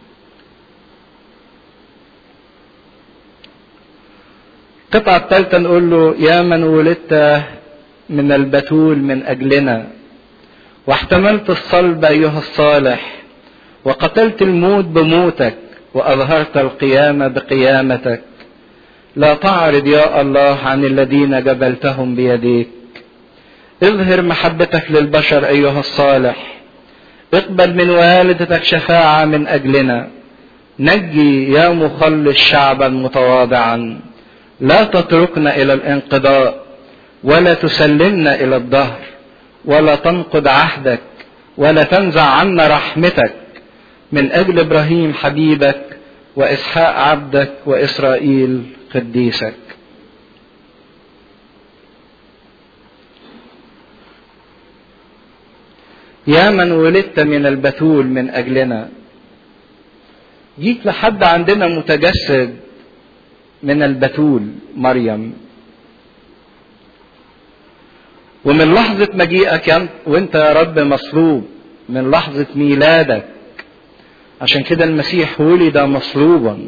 القطعة الثالثة نقول له: يا من ولدت من البتول من أجلنا، واحتملت الصلب أيها الصالح، وقتلت الموت بموتك، وأظهرت القيامة بقيامتك. لا تعرض يا الله عن الذين جبلتهم بيديك. اظهر محبتك للبشر أيها الصالح. اقبل من والدتك شفاعة من أجلنا. نجي يا مخلص شعبا متواضعا. لا تتركنا إلى الانقضاء، ولا تسلمنا إلى الدهر، ولا تنقض عهدك، ولا تنزع عنا رحمتك، من أجل إبراهيم حبيبك وإسحاق عبدك وإسرائيل قديسك. يا من ولدت من البتول من أجلنا. جيت لحد عندنا متجسد من البتول مريم، ومن لحظة مجيئك وانت يا رب مصلوب، من لحظة ميلادك. عشان كده المسيح ولد مصلوبا.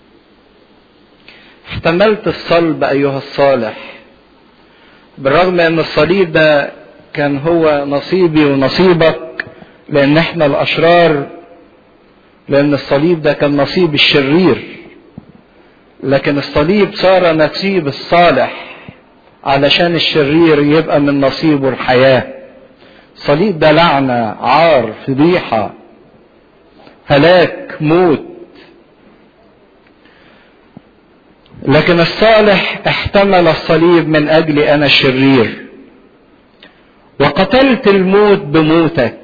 احتملت الصلب أيها الصالح، بالرغم ان الصليب ده كان هو نصيبي ونصيبك، لان احنا الاشرار، لان الصليب ده كان نصيب الشرير، لكن الصليب صار نصيب الصالح علشان الشرير يبقى من نصيبه الحياة. الصليب ده لعنة، عار، فضيحة، هلاك، موت. لكن الصالح احتمل الصليب من اجلي انا الشرير، وقتلت الموت بموتك.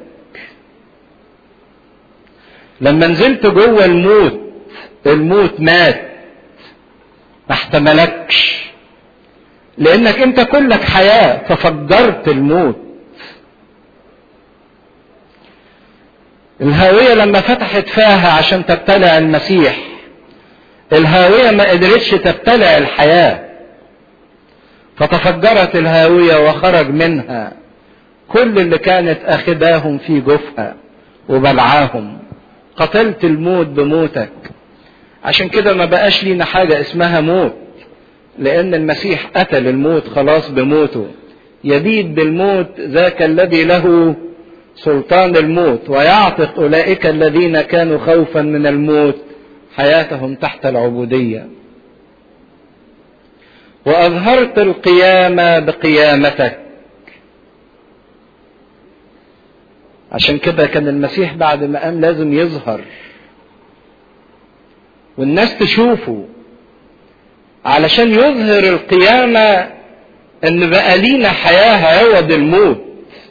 لما نزلت جوه الموت مات، ما احتملكش، لانك انت كلك حياة ففجرت الموت. الهاوية لما فتحت فاها عشان تبتلع المسيح، الهاوية ما قدرتش تبتلع الحياة، فتفجرت الهاوية وخرج منها كل اللي كانت اخداهم في جوفها وبلعاهم. قتلت الموت بموتك. عشان كده ما بقاش لينا حاجة اسمها موت، لان المسيح قتل الموت خلاص بموته. يبيد بالموت ذاك الذي له سلطان الموت، ويعتق اولئك الذين كانوا خوفا من الموت حياتهم تحت العبودية. واظهرت القيامة بقيامتك. عشان كده كان المسيح بعد ما قام لازم يظهر والناس تشوفه، علشان يظهر القيامة ان بقى لينا حياة عوض الموت.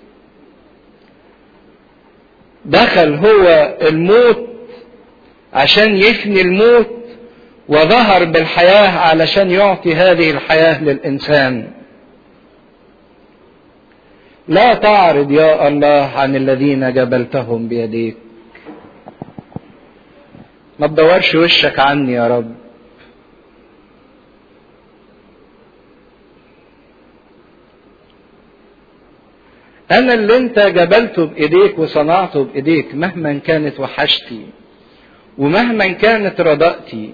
دخل هو الموت عشان يفني الموت، وظهر بالحياة علشان يعطي هذه الحياة للإنسان. لا تعرض يا الله عن الذين جبلتهم بيديك. ما تدورش وشك عني يا رب. أنا اللي أنت جبلته بإيديك وصنعته بإيديك، مهما كانت وحشتي ومهما كانت ردأتي.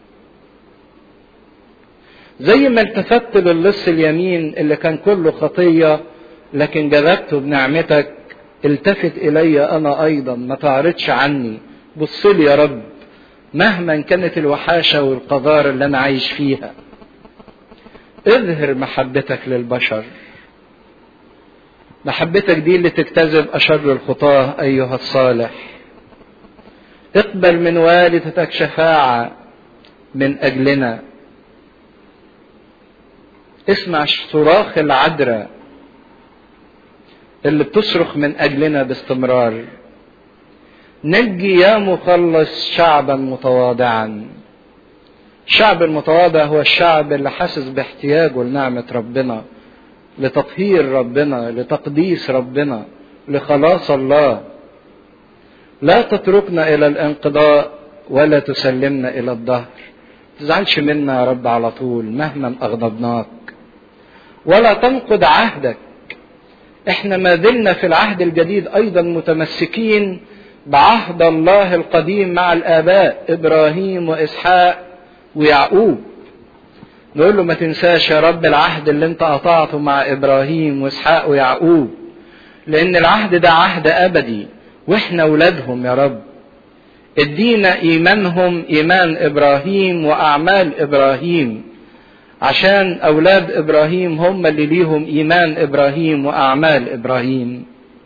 زي ما التفت للص اليمين اللي كان كله خطية لكن جذبته بنعمتك، التفت إلي أنا أيضا، ما تعرضش عني، بصلي يا رب مهما كانت الوحاشة والقذارة اللي أنا عايش فيها. اظهر محبتك للبشر. محبتك دي اللي تجتذب أشر الخطاة أيها الصالح. اقبل من والدتك شفاعة من أجلنا. اسمع صراخ العذراء اللي بتصرخ من أجلنا باستمرار. نجي يا مخلص شعبا متواضعا. الشعب المتواضع هو الشعب اللي حاسس باحتياجه لنعمة ربنا، لتطهير ربنا، لتقديس ربنا، لخلاص الله. لا تتركنا إلى الانقضاء ولا تسلمنا إلى الدهر. تزعلش منا يا رب على طول مهما أغضبناك، ولا تنقض عهدك. احنا ما زلنا في العهد الجديد أيضا متمسكين بعهد الله القديم مع الآباء إبراهيم وإسحاق ويعقوب. نقول له ما تنساش يا رب العهد اللي انت قطعته مع إبراهيم وإسحاق ويعقوب، لأن العهد ده عهد أبدي واحنا أولادهم يا رب. ادينا إيمانهم إيمان إبراهيم وأعمال إبراهيم، عشان أولاد إبراهيم هم اللي ليهم إيمان إبراهيم وأعمال إبراهيم.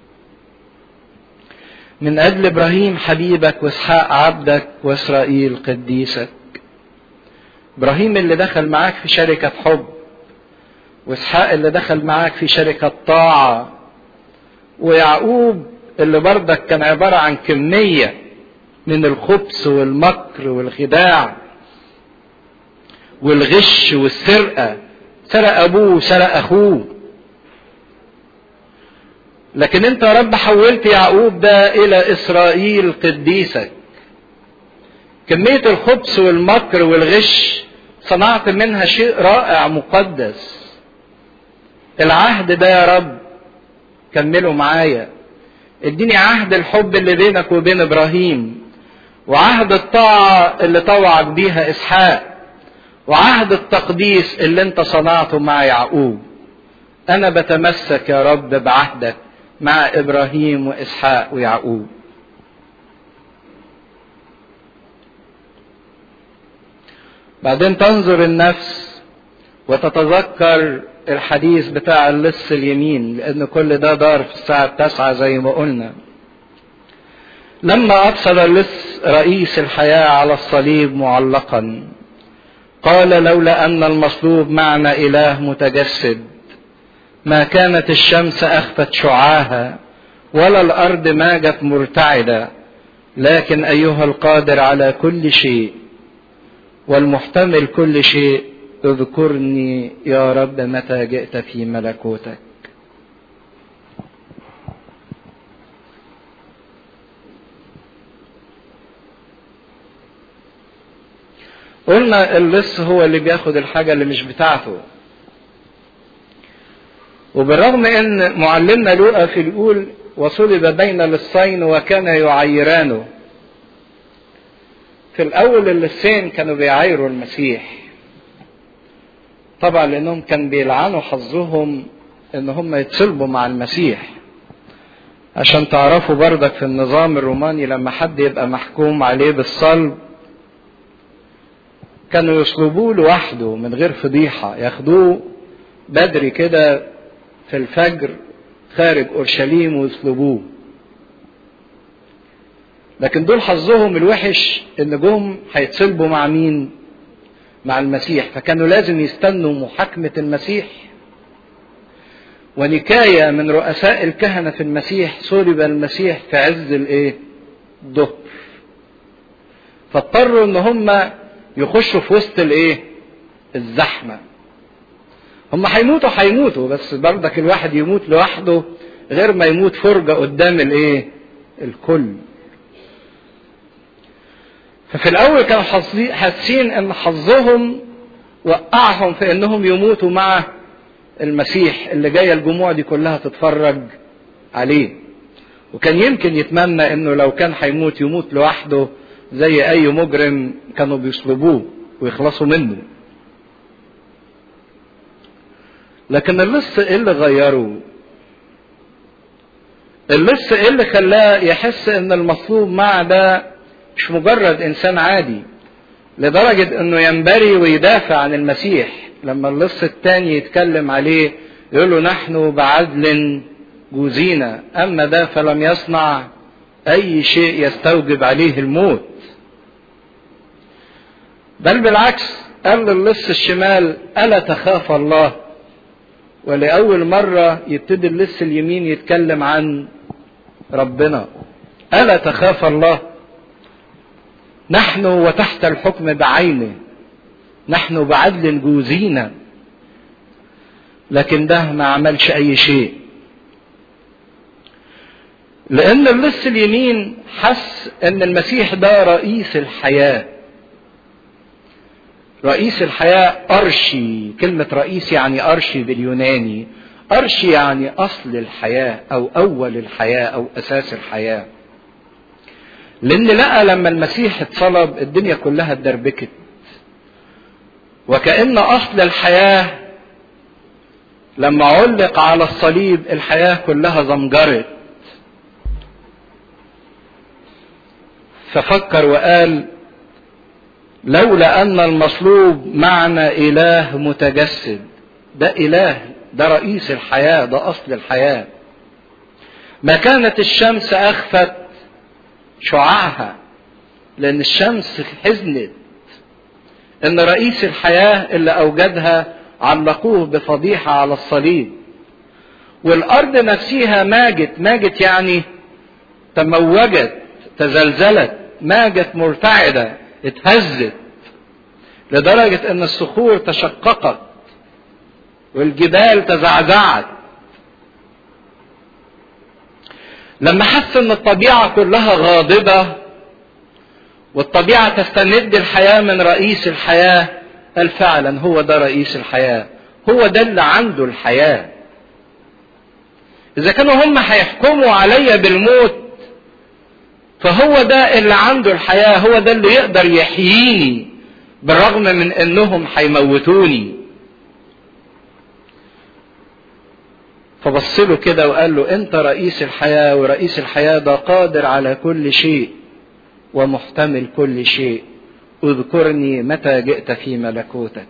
من أجل إبراهيم حبيبك وإسحاق عبدك وإسرائيل قديسك. إبراهيم اللي دخل معاك في شركة حب، وإسحاق اللي دخل معاك في شركة طاعة، ويعقوب اللي برضك كان عبارة عن كمية من الخبث والمكر والخداع والغش والسرقة. سرق أبوه وسرق أخوه، لكن أنت يا رب حولت يعقوب ده إلى إسرائيل قديسك. كمية الخبث والمكر والغش صنعت منها شيء رائع مقدس. العهد ده يا رب كمله معايا. اديني عهد الحب اللي بينك وبين إبراهيم، وعهد الطاعة اللي طوعك بيها إسحاق، وعهد التقديس اللي انت صنعته مع يعقوب. انا بتمسك يا رب بعهدك مع ابراهيم واسحاق ويعقوب. بعدين تنظر النفس وتتذكر الحديث بتاع اللص اليمين، لان كل ده دار في الساعة 9 زي ما قلنا. لما ابصر اللص رئيس الحياة على الصليب معلقا، قال لولا أن المصلوب معنا إله متجسد ما كانت الشمس أخفت شعاعها ولا الأرض ماجت مرتعدة، لكن أيها القادر على كل شيء والمحتمل كل شيء اذكرني يا رب متى جئت في ملكوتك. قلنا اللص هو اللي بياخد الحاجة اللي مش بتاعته، وبالرغم ان معلمنا لوقا في يقول وصلب بين لصين وكان يعيرانه. في الاول اللصين كانوا بيعايروا المسيح طبعا لانهم كانوا بيلعنوا حظهم ان هم يتصلبوا مع المسيح. عشان تعرفوا بردك في النظام الروماني لما حد يبقى محكوم عليه بالصلب كانوا يصلبوه لوحده من غير فضيحة، ياخدوه بدري كده في الفجر خارج اورشليم ويصلبوه. لكن دول حظهم الوحش ان جم هيتصلبوا مع مين؟ مع المسيح، فكانوا لازم يستنوا محاكمة المسيح. ونكاية من رؤساء الكهنة في المسيح صلب المسيح في عز الظهر، فاضطروا ان هم يخشوا في وسط الزحمة. هم هيموتوا بس برضك الواحد يموت لوحده غير ما يموت فرجة قدام الكل. ففي الاول كانوا حاسين ان حظهم وقعهم في انهم يموتوا مع المسيح اللي جاية الجموع دي كلها تتفرج عليه، وكان يمكن يتمنى انه لو كان هيموت يموت لوحده زي اي مجرم كانوا بيصلبوه ويخلصوا منه. لكن اللص ايه اللي غيره؟ اللص ايه اللي خلاه يحس ان المصلوب معه ده مش مجرد انسان عادي لدرجة انه ينبري ويدافع عن المسيح؟ لما اللص التاني يتكلم عليه يقول له نحن بعدل جوزينا، اما ده فلم يصنع اي شيء يستوجب عليه الموت. بل بالعكس قال للص الشمال ألا تخاف الله؟ ولأول مرة يبتدي اللص اليمين يتكلم عن ربنا. ألا تخاف الله؟ نحن وتحت الحكم بعينه، نحن بعدل جوزينا. لكن ده ما عملش أي شيء، لأن اللص اليمين حس أن المسيح ده رئيس الحياة. رئيس الحياة أرشي، كلمة رئيس يعني أرشي باليوناني، أرشي يعني أصل الحياة أو أول الحياة أو أساس الحياة. لأن لقى لما المسيح اتصلب الدنيا كلها اتدربكت، وكأن أصل الحياة لما علق على الصليب الحياة كلها زمجرت. ففكر وقال لولا أن المصلوب معنا إله متجسد. ده إله، ده رئيس الحياة، ده أصل الحياة. ما كانت الشمس أخفت شعاعها، لأن الشمس حزنت إن رئيس الحياة اللي أوجدها علقوه بفضيحة على الصليب. والأرض نفسها ماجت يعني تموجت، تزلزلت، ماجت مرتعدة، اتهزت لدرجة ان الصخور تشققت والجبال تزعزعت. لما حس ان الطبيعة كلها غاضبة والطبيعة تستمد الحياة من رئيس الحياة، قال فعلا هو ده رئيس الحياة، هو ده اللي عنده الحياة. اذا كانوا هم هيحكموا عليا بالموت فهو ده اللي عنده الحياة، هو ده اللي يقدر يحييني بالرغم من انهم هيموتوني. فبصله كده وقال له انت رئيس الحياة، ورئيس الحياة ده قادر على كل شيء ومحتمل كل شيء، اذكرني متى جئت في ملكوتك.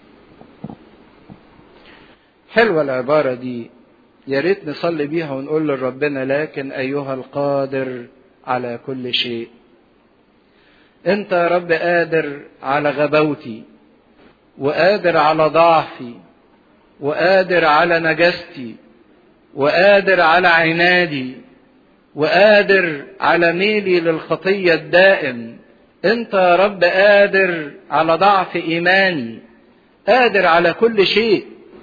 حلوة العبارة دي، يا ريت نصلي بيها ونقول لربنا لكن ايها القادر على كل شيء. انت يا رب قادر على غباوتي، وقادر على ضعفي، وقادر على نجاستي، وقادر على عنادي، وقادر على ميلي للخطية الدائم. انت يا رب قادر على ضعف ايماني، قادر على كل شيء،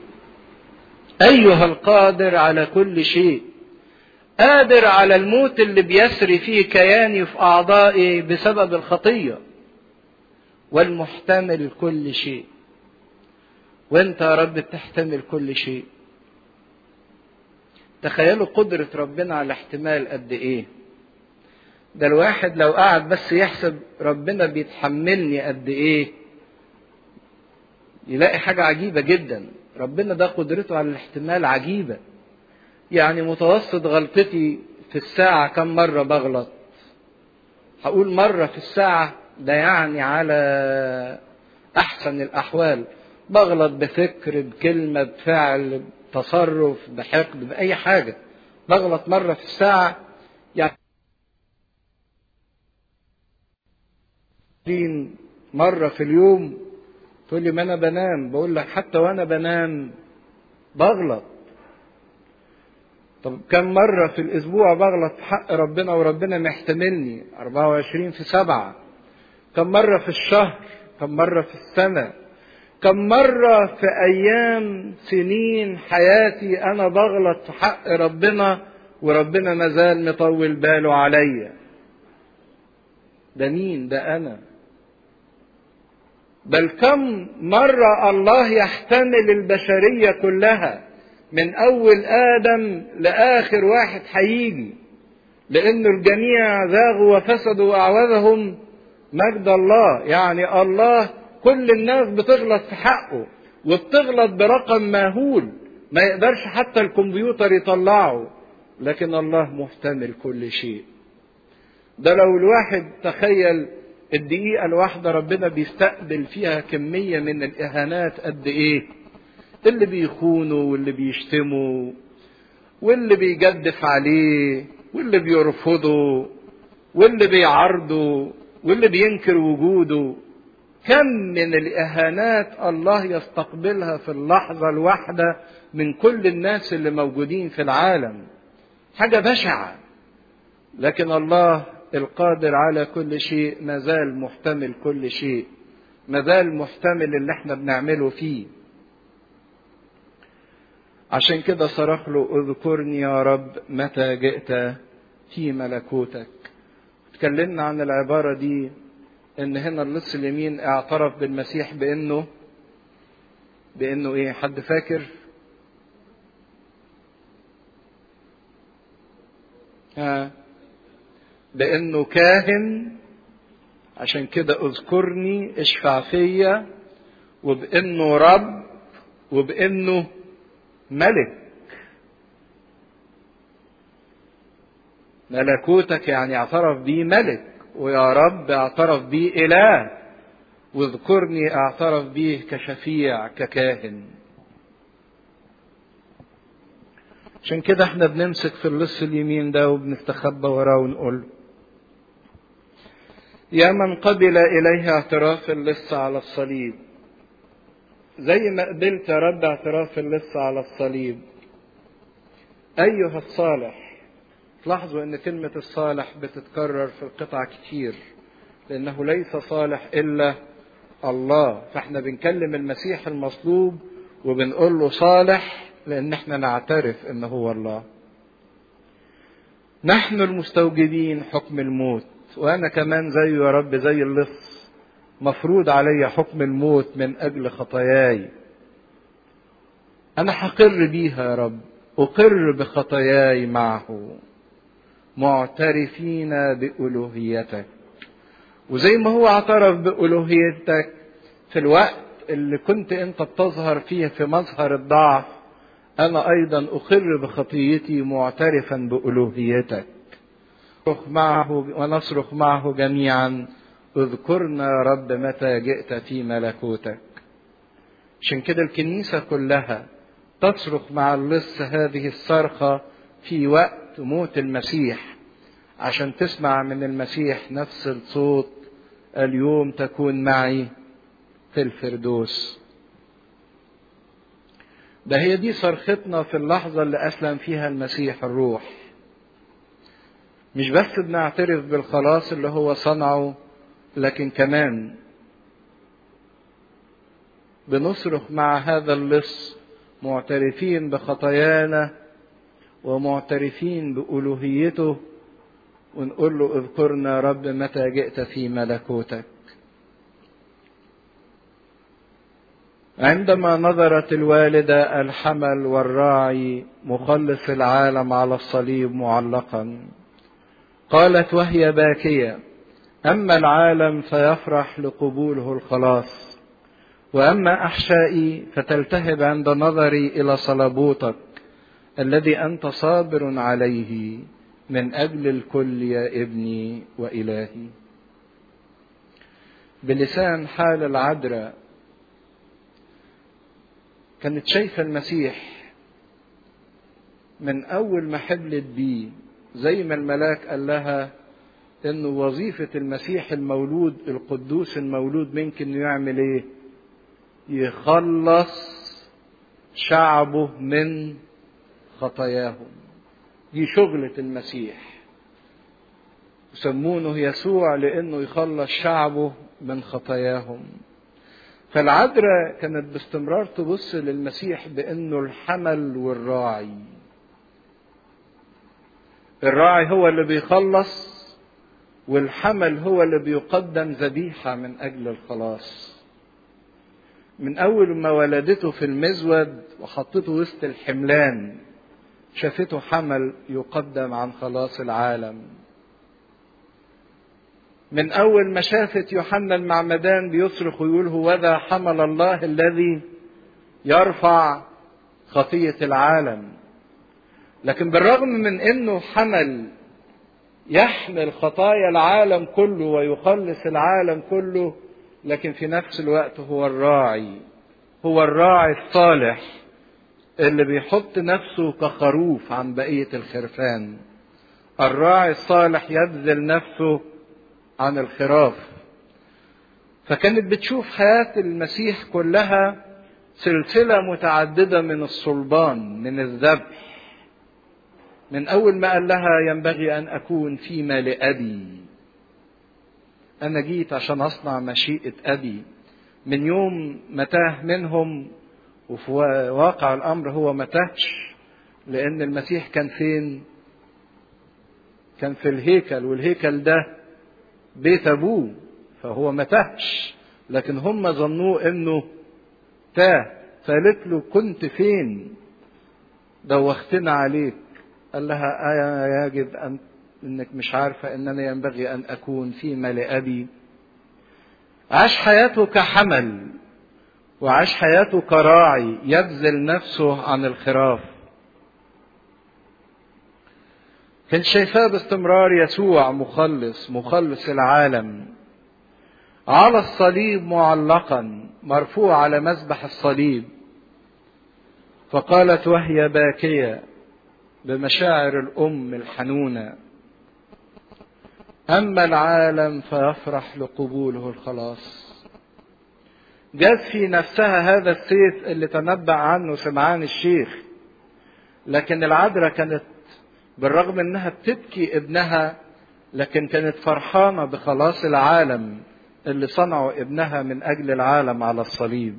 ايها القادر على كل شيء، قادر على الموت اللي بيسري فيه كياني في اعضائي بسبب الخطية، والمحتمل كل شيء. وانت يا رب بتحتمل كل شيء. تخيلوا قدرة ربنا على الاحتمال قد ايه. ده الواحد لو قعد بس يحسب ربنا بيتحملني قد ايه يلاقي حاجة عجيبة جدا. ربنا ده قدرته على الاحتمال عجيبة. يعني متوسط غلطتي في الساعة كم مرة بغلط؟ هقول مرة في الساعة، ده يعني على أحسن الأحوال. بغلط بفكر، بكلمة، بفعل، بتصرف، بحقد، بأي حاجة. بغلط مرة في الساعة، يعني مرة في اليوم. تقول لي ما أنا بنام، بقول لك حتى وأنا بنام بغلط. طب كم مرة في الأسبوع بغلط في حق ربنا وربنا محتملني؟ 24 في 7. كم مرة في الشهر؟ كم مرة في السنة؟ كم مرة في أيام سنين حياتي أنا بغلط في حق ربنا وربنا مازال مطول باله عليا؟ ده مين؟ ده أنا. بل كم مرة الله يحتمل البشرية كلها من أول آدم لآخر واحد هيجي، لأن الجميع زاغوا وفسدوا وأعوذهم مجد الله. يعني الله كل الناس بتغلط في حقه، وبتغلط برقم مهول ما يقدرش حتى الكمبيوتر يطلعه، لكن الله محتمل كل شيء. ده لو الواحد تخيل الدقيقة الواحدة ربنا بيستقبل فيها كمية من الإهانات قد إيه. اللي بيخونوا، واللي بيشتموا، واللي بيجدف عليه، واللي بيرفضه، واللي بيعارضه، واللي بينكر وجوده. كم من الإهانات الله يستقبلها في اللحظة الواحدة من كل الناس اللي موجودين في العالم. حاجة بشعة. لكن الله القادر على كل شيء مازال محتمل كل شيء، مازال محتمل اللي احنا بنعمله فيه. عشان كده صرخ له اذكرني يا رب متى جئت في ملكوتك. اتكلمنا عن العبارة دي ان هنا اللص اليمين اعترف بالمسيح بانه ايه؟ حد فاكر؟ بانه كاهن. عشان كده اذكرني، اشفع فيا. وبانه رب، وبانه ملك. ملكوتك يعني اعترف بيه ملك، ويا رب اعترف بيه اله، واذكرني اعترف بيه كشفيع ككاهن. عشان كده احنا بنمسك في اللص اليمين ده وبنستخبى وراه ونقول يا من قبل اليه اعتراف اللص على الصليب، زي ما قبلت يا رب اعتراف اللص على الصليب. ايها الصالح. تلاحظوا ان كلمة الصالح بتتكرر في القطع كتير، لانه ليس صالح الا الله. فاحنا بنكلم المسيح المصلوب وبنقول له صالح، لان احنا نعترف ان هو الله. نحن المستوجبين حكم الموت، وانا كمان زيه يا رب، زي اللص مفروض علي حكم الموت من اجل خطاياي. انا حقر بيها يا رب، اقر بخطاياي معه، معترفين بألوهيتك. وزي ما هو اعترف بألوهيتك في الوقت اللي كنت انت بتظهر فيه في مظهر الضعف، انا ايضا اقر بخطيتي معترفا بألوهيتك. ونصرخ معه جميعا اذكرنا يا رب متى جئت في ملكوتك. عشان كده الكنيسة كلها تصرخ مع اللص هذه الصرخة في وقت موت المسيح، عشان تسمع من المسيح نفس الصوت: اليوم تكون معي في الفردوس. ده هي دي صرختنا في اللحظة اللي أسلم فيها المسيح الروح. مش بس بنعترف بالخلاص اللي هو صنعه، لكن كمان بنصرخ مع هذا اللص معترفين بخطايانا ومعترفين بألوهيته، ونقول له اذكرنا رب متى جئت في ملكوتك. عندما نظرت الوالدة الحمل والراعي مخلص العالم على الصليب معلقا، قالت وهي باكية: أما العالم فيفرح لقبوله الخلاص، وأما أحشائي فتلتهب عند نظري إلى صلبوتك الذي أنت صابر عليه من أجل الكل يا ابني وإلهي. بلسان حال العذراء كانت شايفة المسيح من أول ما حبلت بيه، زي ما الملاك قال لها إنه وظيفة المسيح المولود القدوس المولود منك إنه يعمل إيه؟ يخلص شعبه من خطاياهم. دي شغلة المسيح، يسمونه يسوع لأنه يخلص شعبه من خطاياهم. فالعذراء كانت باستمرار تبص للمسيح بأنه الحمل والراعي. الراعي هو اللي بيخلص، والحمل هو اللي بيقدم ذبيحة من أجل الخلاص. من أول ما ولدته في المزود وحطته وسط الحملان شافته حمل يقدم عن خلاص العالم. من أول ما شافت يوحنا المعمدان بيصرخ ويقول هوذا حمل الله الذي يرفع خطية العالم. لكن بالرغم من أنه حمل يحمل خطايا العالم كله ويخلص العالم كله، لكن في نفس الوقت هو الراعي، هو الراعي الصالح اللي بيحط نفسه كخروف عن بقية الخرفان. الراعي الصالح يبذل نفسه عن الخراف. فكانت بتشوف حياة المسيح كلها سلسلة متعددة من الصلبان، من الذبح. من أول ما قال لها ينبغي أن أكون فيما لأبي، أنا جيت عشان أصنع مشيئة أبي. من يوم ما تاه منهم، وفي واقع الأمر هو ما تاهش، لأن المسيح كان فين؟ كان في الهيكل، والهيكل ده بيت أبوه، فهو ما تاهش، لكن هم ظنوه إنه تاه. فقالت له كنت فين؟ دوختنا عليك. قال لها يجب انك مش عارفة اننا ينبغي ان اكون فيما لأبي. عاش حياته كحمل، وعاش حياته كراعي يبذل نفسه عن الخراف. كان شايفاه باستمرار يسوع مخلص العالم على الصليب معلقا، مرفوع على مذبح الصليب. فقالت وهي باكية بمشاعر الأم الحنونة: أما العالم فيفرح لقبوله الخلاص. جاز في نفسها هذا السيف اللي تنبأ عنه سمعان الشيخ، لكن العذراء كانت بالرغم انها بتبكي ابنها، لكن كانت فرحانة بخلاص العالم اللي صنعه ابنها من أجل العالم على الصليب.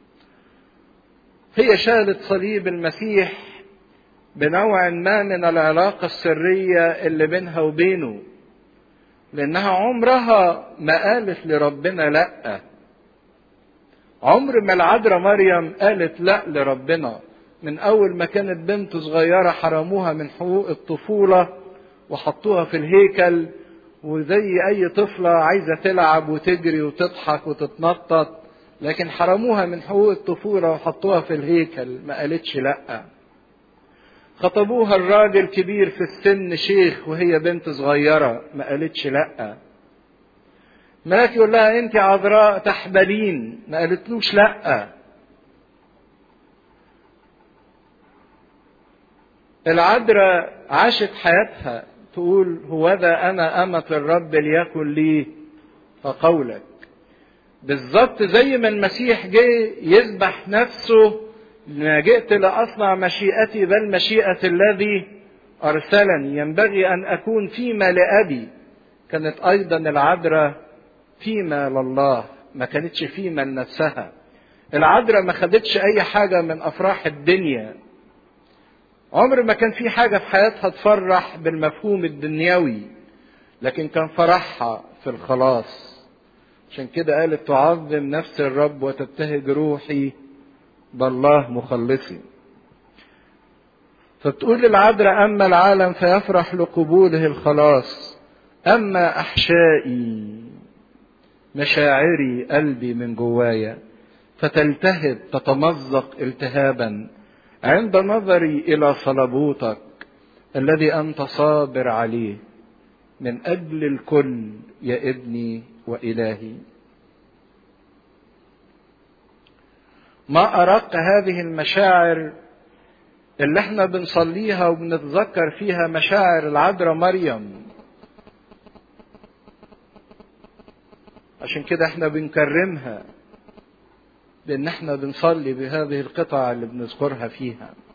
هي شالت صليب المسيح بنوع ما من العلاقة السرية اللي بينها وبينه، لأنها عمرها ما قالت لربنا لأ. عمر ما العذراء مريم قالت لأ لربنا. من أول ما كانت بنت صغيرة حرموها من حقوق الطفولة وحطوها في الهيكل، وزي أي طفلة عايزة تلعب وتجري وتضحك وتتنطط، لكن حرموها من حقوق الطفولة وحطوها في الهيكل، ما قالتش لأ. خطبوها الراجل كبير في السن شيخ وهي بنت صغيرة، ما قالتش لأ. ملاك يقول لها انت عذراء تحبلين، ما قالتلوش لأ. العذراء عاشت حياتها تقول هوذا أنا أمة الرب ليكن لي فقولك. بالظبط زي ما المسيح جه يذبح نفسه ما جئت لأصنع مشيئتي بل مشيئة الذي أرسلني، ينبغي أن أكون فيما لأبي. كانت أيضا العذراء فيما لله، ما كانتش فيما لنفسها. العذراء ما خدتش أي حاجة من أفراح الدنيا، عمر ما كان في حاجة في حياتها تفرح بالمفهوم الدنيوي، لكن كان فرحها في الخلاص. عشان كده قالت تعظم نفس الرب وتبتهج روحي بالله مخلصي. فبتقول العذراء أما العالم فيفرح لقبوله الخلاص، أما أحشائي مشاعري قلبي من جوايا فتلتهب تتمزق التهابا عند نظري إلى صلبوتك الذي أنت صابر عليه من أجل الكل يا ابني وإلهي. ما أرق هذه المشاعر اللي احنا بنصليها وبنتذكر فيها مشاعر العذراء مريم. عشان كده احنا بنكرمها بان احنا بنصلي بهذه القطع اللي بنذكرها فيها.